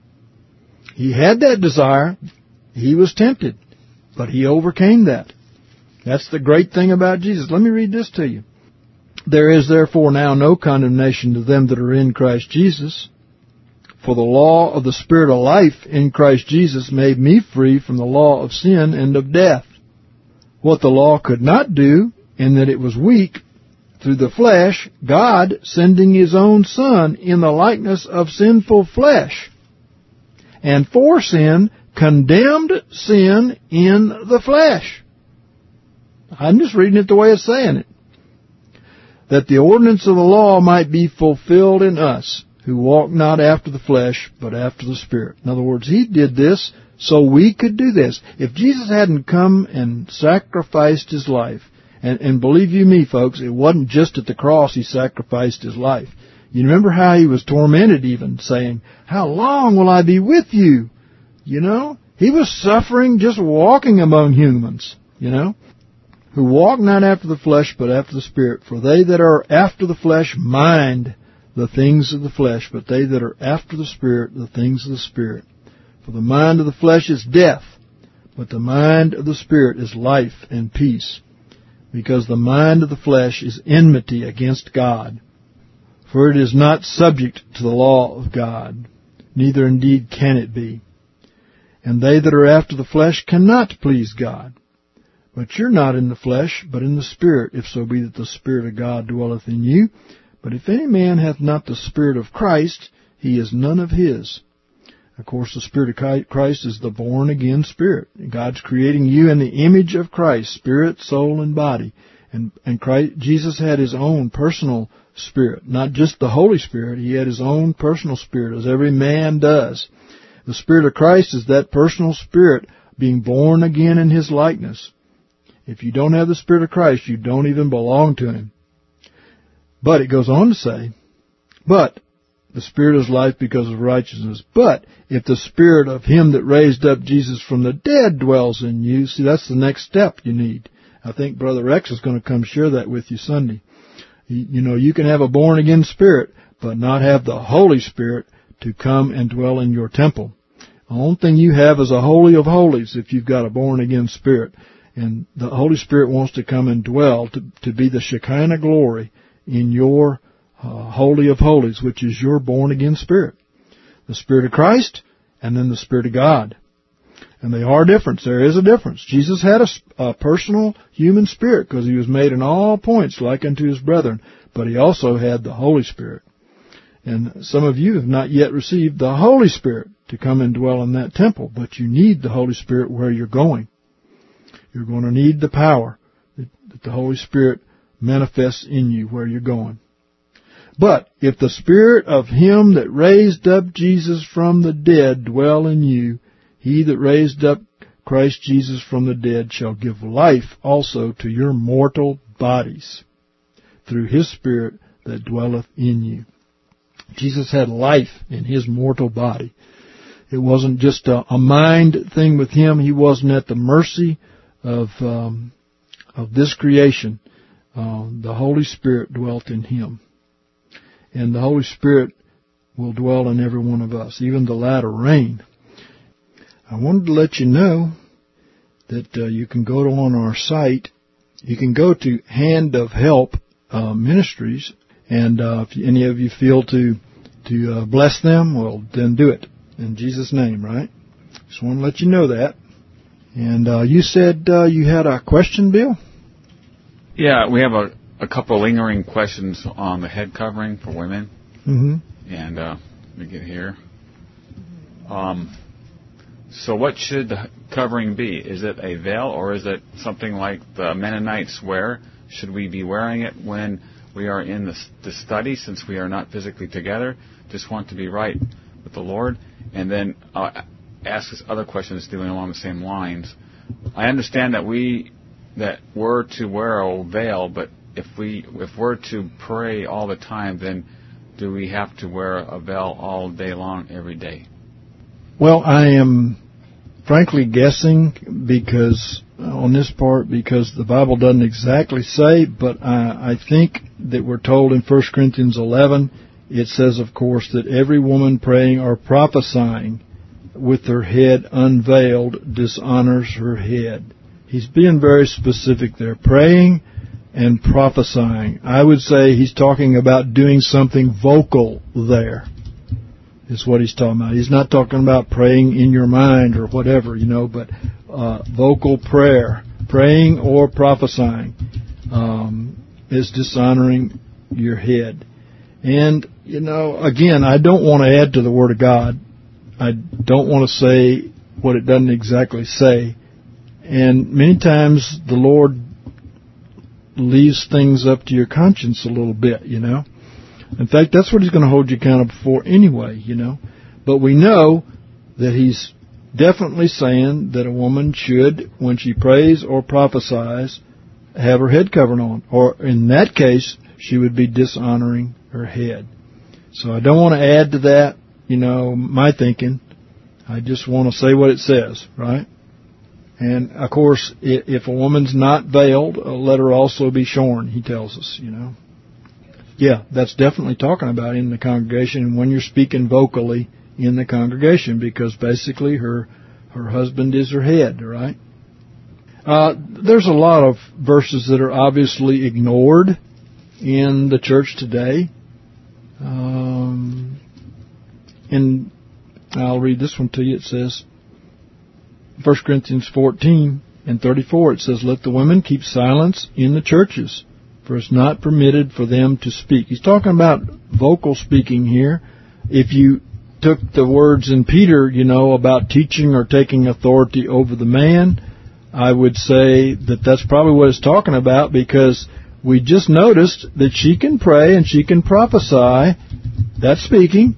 He had that desire. He was tempted. But he overcame that. That's the great thing about Jesus. Let me read this to you. There is therefore now no condemnation to them that are in Christ Jesus. For the law of the Spirit of life in Christ Jesus made me free from the law of sin and of death. What the law could not do, in that it was weak, through the flesh, God, sending his own Son in the likeness of sinful flesh, and for sin, condemned sin in the flesh. I'm just reading it the way it's saying it. That the ordinance of the law might be fulfilled in us, who walk not after the flesh, but after the Spirit. In other words, he did this so we could do this. If Jesus hadn't come and sacrificed his life, and, and believe you me, folks, it wasn't just at the cross he sacrificed his life. You remember how he was tormented even, saying, how long will I be with you? You know, he was suffering just walking among humans, you know, who walk not after the flesh, but after the Spirit. For they that are after the flesh mind the things of the flesh, but they that are after the Spirit, the things of the Spirit. For the mind of the flesh is death, but the mind of the Spirit is life and peace. Because the mind of the flesh is enmity against God. For it is not subject to the law of God, neither indeed can it be. And they that are after the flesh cannot please God. But you're not in the flesh, but in the Spirit, if so be that the Spirit of God dwelleth in you. But if any man hath not the Spirit of Christ, he is none of his. Of course, the Spirit of Christ is the born-again Spirit. God's creating you in the image of Christ, spirit, soul, and body. And, and Christ, Jesus had his own personal Spirit, not just the Holy Spirit. He had his own personal Spirit, as every man does. The Spirit of Christ is that personal Spirit being born again in his likeness. If you don't have the Spirit of Christ, you don't even belong to him. But it goes on to say, but the Spirit is life because of righteousness. But if the Spirit of him that raised up Jesus from the dead dwells in you, see, that's the next step you need. I think Brother Rex is going to come share that with you Sunday. You know, you can have a born-again spirit, but not have the Holy Spirit to come and dwell in your temple. The only thing you have is a holy of holies if you've got a born-again spirit. And the Holy Spirit wants to come and dwell to, to be the Shekinah glory in your uh, holy of holies, which is your born-again spirit. The Spirit of Christ and then the Spirit of God. And they are different. There is a difference. Jesus had a, a personal human spirit because he was made in all points like unto his brethren, but he also had the Holy Spirit. And some of you have not yet received the Holy Spirit to come and dwell in that temple, but you need the Holy Spirit where you're going. You're going to need the power that, that the Holy Spirit manifests in you where you're going. But if the Spirit of him that raised up Jesus from the dead dwell in you, he that raised up Christ Jesus from the dead shall give life also to your mortal bodies through his Spirit that dwelleth in you. Jesus had life in his mortal body. It wasn't just a, a mind thing with him. He wasn't at the mercy of um, of this creation. Uh, the Holy Spirit dwelt in him. And the Holy Spirit will dwell in every one of us, even the latter rain. I wanted to let you know that uh, you can go to on our site, you can go to Hand of Help uh, Ministries, and uh, if any of you feel to to uh, bless them, well, then do it in Jesus' name, right? Just want to let you know that. And uh, you said uh, you had a question, Bill? Yeah, we have a, a couple lingering questions on the head covering for women. Mm-hmm. And uh, let me get here. Um. So what should the covering be? Is it a veil or is it something like the Mennonites wear? Should we be wearing it when we are in the, the study since we are not physically together? Just want to be right with the Lord. And then I'll ask this other question that's dealing along the same lines. I understand that we that we're to wear a veil, but if we if we're to pray all the time, then do we have to wear a veil all day long every day? Well, I am frankly guessing because on this part because the Bible doesn't exactly say, but I, I think that we're told in First Corinthians eleven, it says, of course, that every woman praying or prophesying with her head unveiled dishonors her head. He's being very specific there. Praying and prophesying. I would say he's talking about doing something vocal there. Is what he's talking about. He's not talking about praying in your mind or whatever, you know, but uh, vocal prayer, praying or prophesying, um, is dishonoring your head. And, you know, again, I don't want to add to the Word of God. I don't want to say what it doesn't exactly say. And many times the Lord leaves things up to your conscience a little bit, you know. In fact, that's what he's going to hold you accountable for anyway, you know. But we know that he's definitely saying that a woman should, when she prays or prophesies, have her head covered on. Or in that case, she would be dishonoring her head. So I don't want to add to that, you know, my thinking. I just want to say what it says, right? And, of course, if a woman's not veiled, let her also be shorn, he tells us, you know. Yeah, that's definitely talking about in the congregation and when you're speaking vocally in the congregation because basically her her husband is her head, right? Uh, there's a lot of verses that are obviously ignored in the church today. Um, and I'll read this one to you. It says, First Corinthians fourteen and thirty-four, it says, let the women keep silence in the churches, for it's not permitted for them to speak. He's talking about vocal speaking here. If you took the words in Peter, you know, about teaching or taking authority over the man, I would say that that's probably what it's talking about, because we just noticed that she can pray and she can prophesy. That's speaking.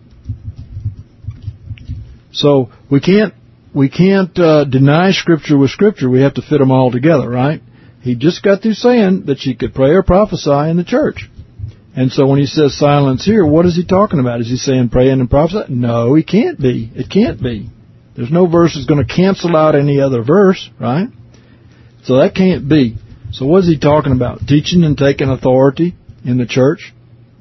So we can't we can't uh, deny Scripture with Scripture. We have to fit them all together, right? He just got through saying that she could pray or prophesy in the church. And so when he says silence here, what is he talking about? Is he saying praying and prophesy? No, he can't be. It can't be. There's no verse that's going to cancel out any other verse, right? So that can't be. So what is he talking about? Teaching and taking authority in the church?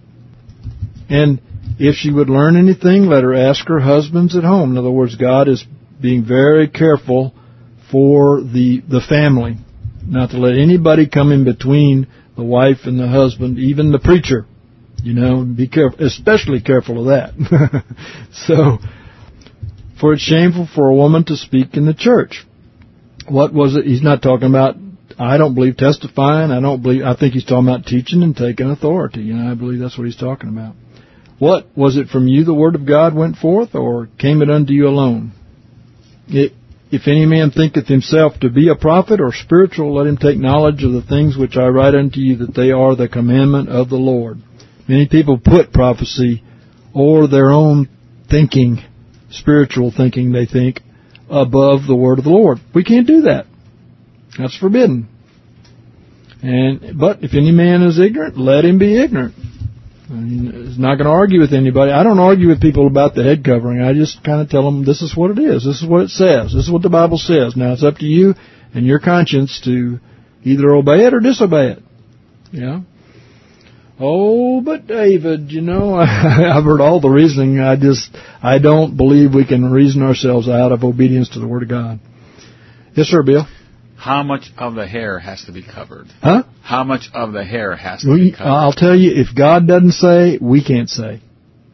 And if she would learn anything, let her ask her husbands at home. In other words, God is being very careful for the the family, not to let anybody come in between the wife and the husband, even the preacher. You know, be careful, especially careful of that. So, for it's shameful for a woman to speak in the church. What was it? He's not talking about, I don't believe, testifying. I don't believe, I think he's talking about teaching and taking authority. You know, I believe that's what he's talking about. What? Was it from you the word of God went forth, or came it unto you alone? It, if any man thinketh himself to be a prophet or spiritual, let him take knowledge of the things which I write unto you, that they are the commandment of the Lord. Many people put prophecy or their own thinking, spiritual thinking, they think, above the word of the Lord. We can't do that. That's forbidden. And but if any man is ignorant, let him be ignorant. I mean, he's not going to argue with anybody. I don't argue with people about the head covering. I just kind of tell them this is what it is. This is what it says. This is what the Bible says. Now it's up to you and your conscience to either obey it or disobey it. Yeah. Oh, but David, you know, I've heard all the reasoning. I just, I don't believe we can reason ourselves out of obedience to the Word of God. Yes, sir, Bill. How much of the hair has to be covered? Huh? How much of the hair has to we, be covered? I'll tell you, if God doesn't say, we can't say.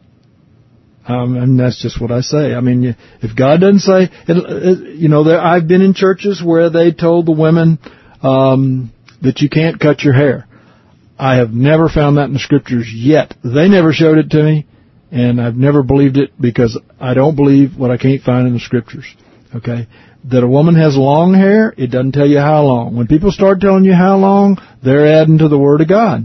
Um, and that's just what I say. I mean, if God doesn't say, it, it, you know, there, I've been in churches where they told the women um, that you can't cut your hair. I have never found that in the Scriptures yet. They never showed it to me, and I've never believed it because I don't believe what I can't find in the Scriptures. Okay? That a woman has long hair, it doesn't tell you how long. When people start telling you how long, they're adding to the Word of God.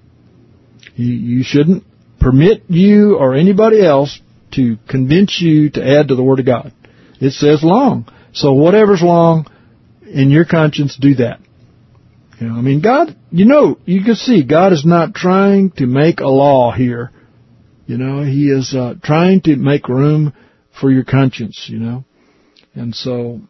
You, you shouldn't permit you or anybody else to convince you to add to the Word of God. It says long. So whatever's long in your conscience, do that. You know, I mean, God, you know, you can see God is not trying to make a law here. You know, He is uh, trying to make room for your conscience, you know. And so,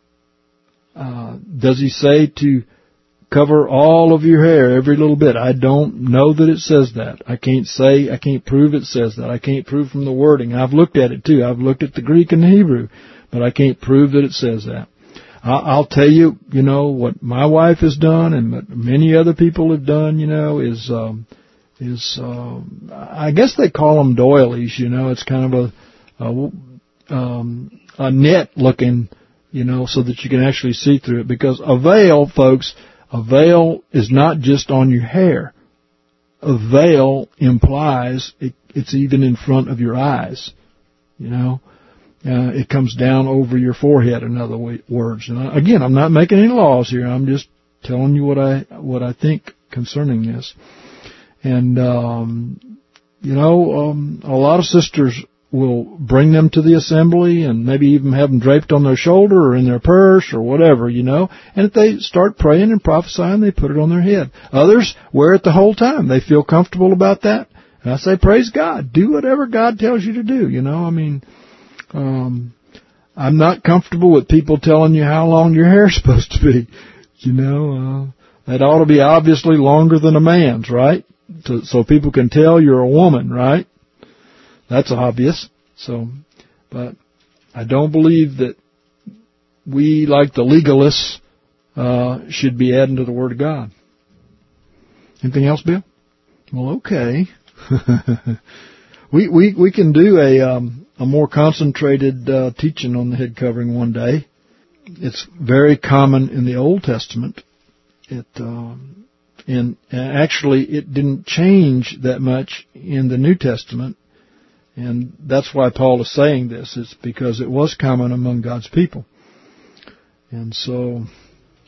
uh, does He say to cover all of your hair, every little bit? I don't know that it says that. I can't say, I can't prove it says that. I can't prove from the wording. I've looked at it too. I've looked at the Greek and the Hebrew, but I can't prove that it says that. I'll tell you, you know, what my wife has done and what many other people have done, you know, is, um, is, um, I guess they call them doilies, you know, it's kind of a, a, um, a net looking, you know, so that you can actually see through it. Because a veil, folks, a veil is not just on your hair. A veil implies it, it's even in front of your eyes, you know. Uh, it comes down over your forehead, in other words. And I, again, I'm not making any laws here. I'm just telling you what I what I think concerning this. And, um, you know, um, a lot of sisters will bring them to the assembly and maybe even have them draped on their shoulder or in their purse or whatever, you know. And if they start praying and prophesying, they put it on their head. Others wear it the whole time. They feel comfortable about that. And I say, praise God. Do whatever God tells you to do, you know. I mean... Um, I'm not comfortable with people telling you how long your hair's supposed to be. You know, uh, that ought to be obviously longer than a man's, right? To, so people can tell you're a woman, right? That's obvious. So, but I don't believe that we, like the legalists, uh, should be adding to the Word of God. Anything else, Bill? Well, okay. we we we can do a um, a more concentrated uh, teaching on the head covering one day. It's very common in the Old Testament. It um, and actually it didn't change that much in the New Testament, and that's why Paul is saying this. It's because it was common among God's people, and so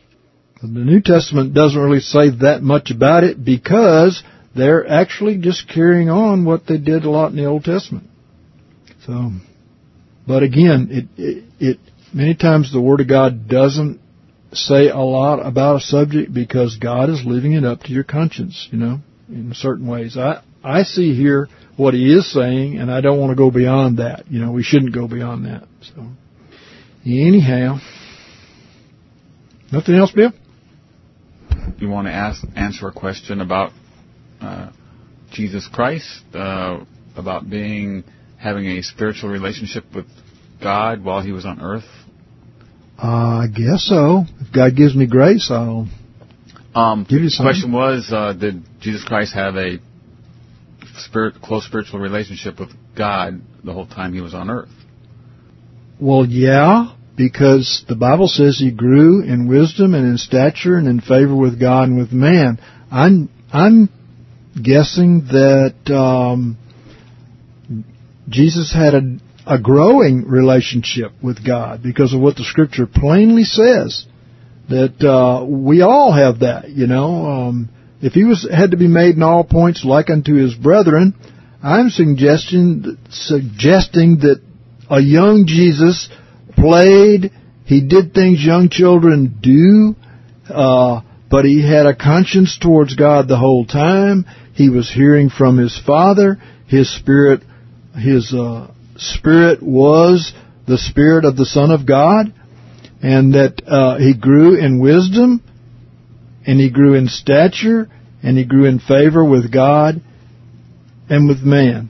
The New Testament doesn't really say that much about it because they're actually just carrying on what they did a lot in the Old Testament. So, but again, it, it, it many times the Word of God doesn't say a lot about a subject because God is leaving it up to your conscience, you know, in certain ways. I, I see here what He is saying, and I don't want to go beyond that. You know, we shouldn't go beyond that. So, anyhow, nothing else, Bill? You want to ask, answer a question about uh, Jesus Christ, uh, about being having a spiritual relationship with God while He was on earth? Uh, I guess so. If God gives me grace, I'll um, give you something. The question something. was, uh, did Jesus Christ have a spirit, close spiritual relationship with God the whole time He was on earth? Well, yeah, because the Bible says He grew in wisdom and in stature and in favor with God and with man. I'm I'm guessing that um, Jesus had a, a growing relationship with God because of what the Scripture plainly says, that uh, we all have that, you know. Um, if He was had to be made in all points like unto His brethren, I'm suggesting, suggesting that a young Jesus played, He did things young children do, uh, but He had a conscience towards God the whole time. He was hearing from His Father. His Spirit, His uh, Spirit was the Spirit of the Son of God, and that uh, He grew in wisdom, and He grew in stature, and He grew in favor with God and with man.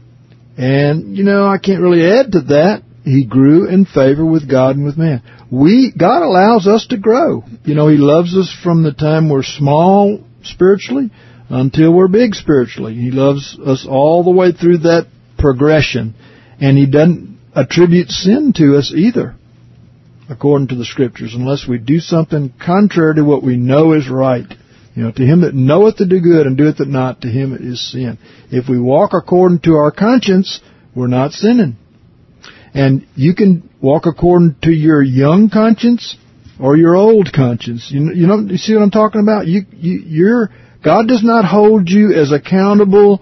And, you know, I can't really add to that. He grew in favor with God and with man. We, God allows us to grow. You know, He loves us from the time we're small spiritually until we're big spiritually. He loves us all the way through that progression. And He doesn't attribute sin to us either, according to the Scriptures, unless we do something contrary to what we know is right. You know, to him that knoweth to do good and doeth it not, to him it is sin. If we walk according to our conscience, we're not sinning. And you can walk according to your young conscience or your old conscience. You know, you, know, you see what I'm talking about? You, you, you're, God does not hold you as accountable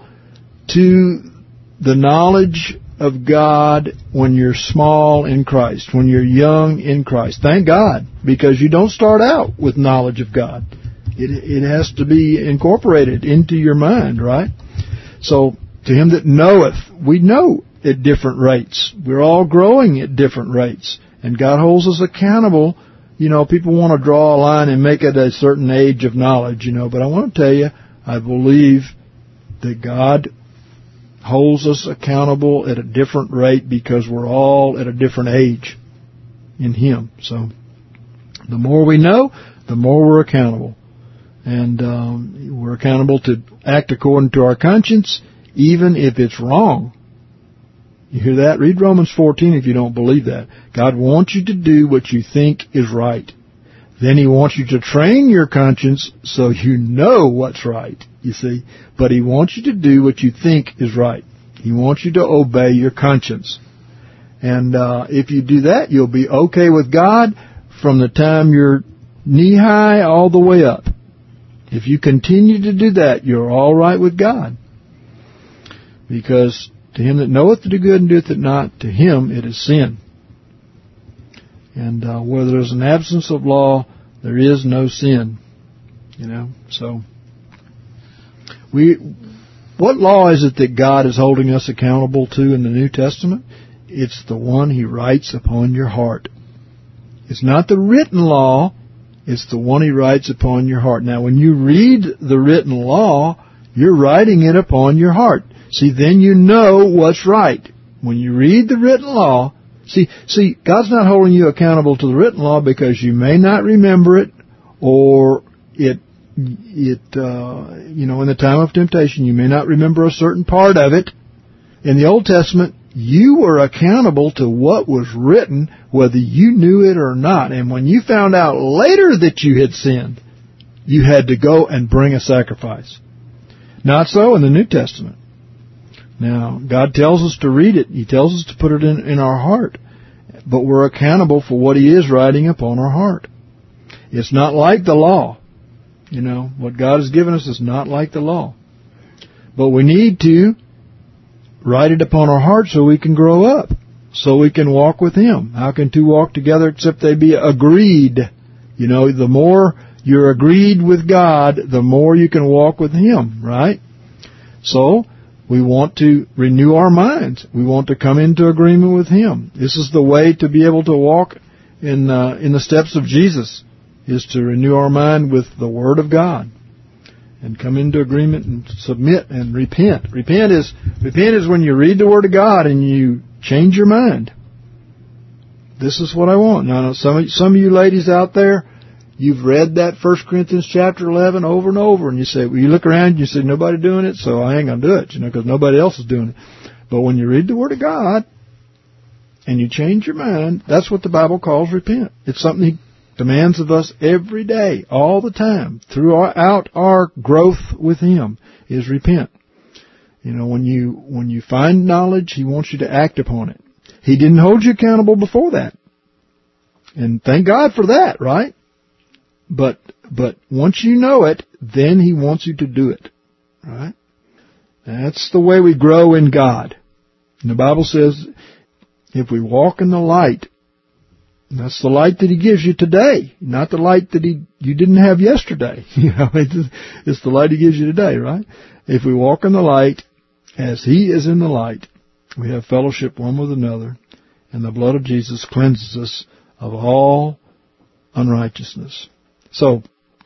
to the knowledge of God when you're small in Christ, when you're young in Christ. Thank God, because you don't start out with knowledge of God. It, it has to be incorporated into your mind, right? So, to him that knoweth, we know at different rates. We're all growing at different rates. And God holds us accountable. You know, people want to draw a line and make it a certain age of knowledge, you know. But I want to tell you, I believe that God holds us accountable at a different rate because we're all at a different age in Him. So, the more we know, the more we're accountable. And um, we're accountable to act according to our conscience, even if it's wrong. You hear that? Read Romans fourteen if you don't believe that. God wants you to do what you think is right. Then He wants you to train your conscience so you know what's right, you see. But He wants you to do what you think is right. He wants you to obey your conscience. And uh, if you do that, you'll be okay with God from the time you're knee-high all the way up. If you continue to do that, you're all right with God. Because to him that knoweth to do good and doeth it not, to him it is sin. And uh, where there's an absence of law, there is no sin. You know, so we, what law is it that God is holding us accountable to in the New Testament? It's the one He writes upon your heart. It's not the written law. It's the one He writes upon your heart. Now, when you read the written law, you're writing it upon your heart. See, then you know what's right. When you read the written law, see, see, God's not holding you accountable to the written law because you may not remember it, or it, it, uh, you know, in the time of temptation, you may not remember a certain part of it. In the Old Testament, you were accountable to what was written, whether you knew it or not. And when you found out later that you had sinned, you had to go and bring a sacrifice. Not so in the New Testament. Now, God tells us to read it. He tells us to put it in, in our heart. But we're accountable for what He is writing upon our heart. It's not like the law. You know, what God has given us is not like the law. But we need to write it upon our hearts so we can grow up, so we can walk with Him. How can two walk together except they be agreed? You know, the more you're agreed with God, the more you can walk with Him, right? So, we want to renew our minds. We want to come into agreement with Him. This is the way to be able to walk in uh, in the steps of Jesus, is to renew our mind with the Word of God and come into agreement and submit and repent. Repent is repent is when you read the Word of God and you change your mind. This is what I want. Now, some some of you ladies out there, you've read that First Corinthians chapter eleven over and over, and you say, well, you look around and you say, nobody doing it, so I ain't going to do it, you know, because nobody else is doing it. But when you read the Word of God and you change your mind, that's what the Bible calls repent. It's something He demands of us every day, all the time, throughout our growth with Him, is repent. You know, when you when you find knowledge, He wants you to act upon it. He didn't hold you accountable before that. And thank God for that, right? But but once you know it, then He wants you to do it, right? That's the way we grow in God. And the Bible says, if we walk in the light, and that's the light that He gives you today, not the light that He you didn't have yesterday. You know, it's the light He gives you today, right? If we walk in the light as He is in the light, we have fellowship one with another, and the blood of Jesus cleanses us of all unrighteousness. So,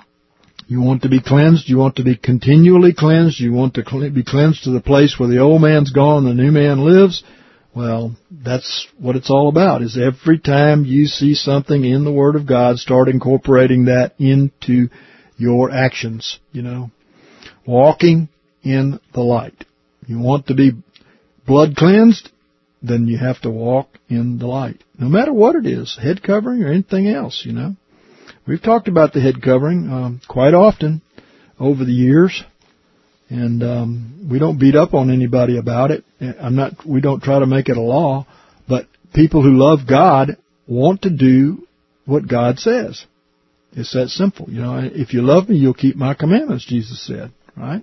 you want to be cleansed, you want to be continually cleansed, you want to be cleansed to the place where the old man's gone and the new man lives. Well, that's what it's all about, is every time you see something in the Word of God, start incorporating that into your actions, you know. Walking in the light. You want to be blood cleansed, then you have to walk in the light. No matter what it is, head covering or anything else, you know. We've talked about the head covering um, quite often over the years. And um, we don't beat up on anybody about it. I'm not. We don't try to make it a law. But people who love God want to do what God says. It's that simple. You know, if you love me, you'll keep my commandments, Jesus said, right?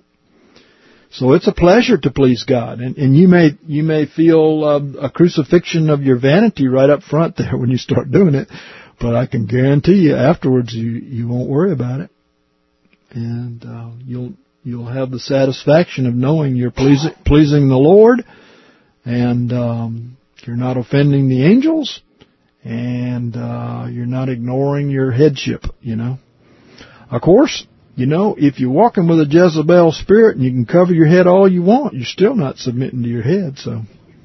So it's a pleasure to please God. And, and you may you may feel uh, a crucifixion of your vanity right up front there when you start doing it. But I can guarantee you afterwards you, you won't worry about it. And uh, you'll... You'll have the satisfaction of knowing you're pleasing, pleasing the Lord, and um, you're not offending the angels, and uh, you're not ignoring your headship, you know. Of course, you know, if you're walking with a Jezebel spirit and you can cover your head all you want, you're still not submitting to your head, so.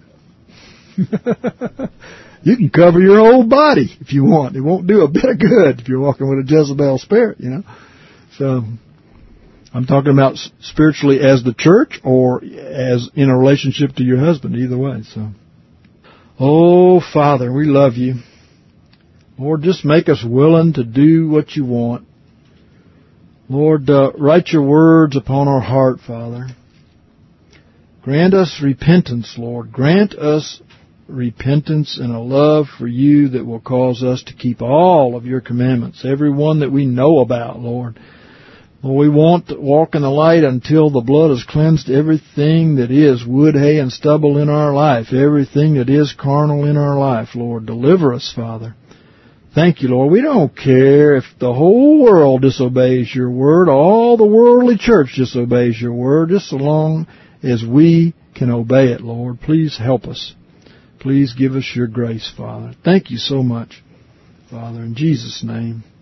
You can cover your whole body if you want. It won't do a bit of good if you're walking with a Jezebel spirit, you know. So, I'm talking about spiritually as the church or as in a relationship to your husband, either way. So, oh, Father, we love you. Lord, just make us willing to do what you want. Lord, uh, write your words upon our heart, Father. Grant us repentance, Lord. Grant us repentance and a love for you that will cause us to keep all of your commandments, every one that we know about, Lord. Well, we want to walk in the light until the blood has cleansed everything that is wood, hay, and stubble in our life, everything that is carnal in our life, Lord. Deliver us, Father. Thank you, Lord. We don't care if the whole world disobeys your word, all the worldly church disobeys your word, just so long as we can obey it, Lord. Please help us. Please give us your grace, Father. Thank you so much, Father, in Jesus' name.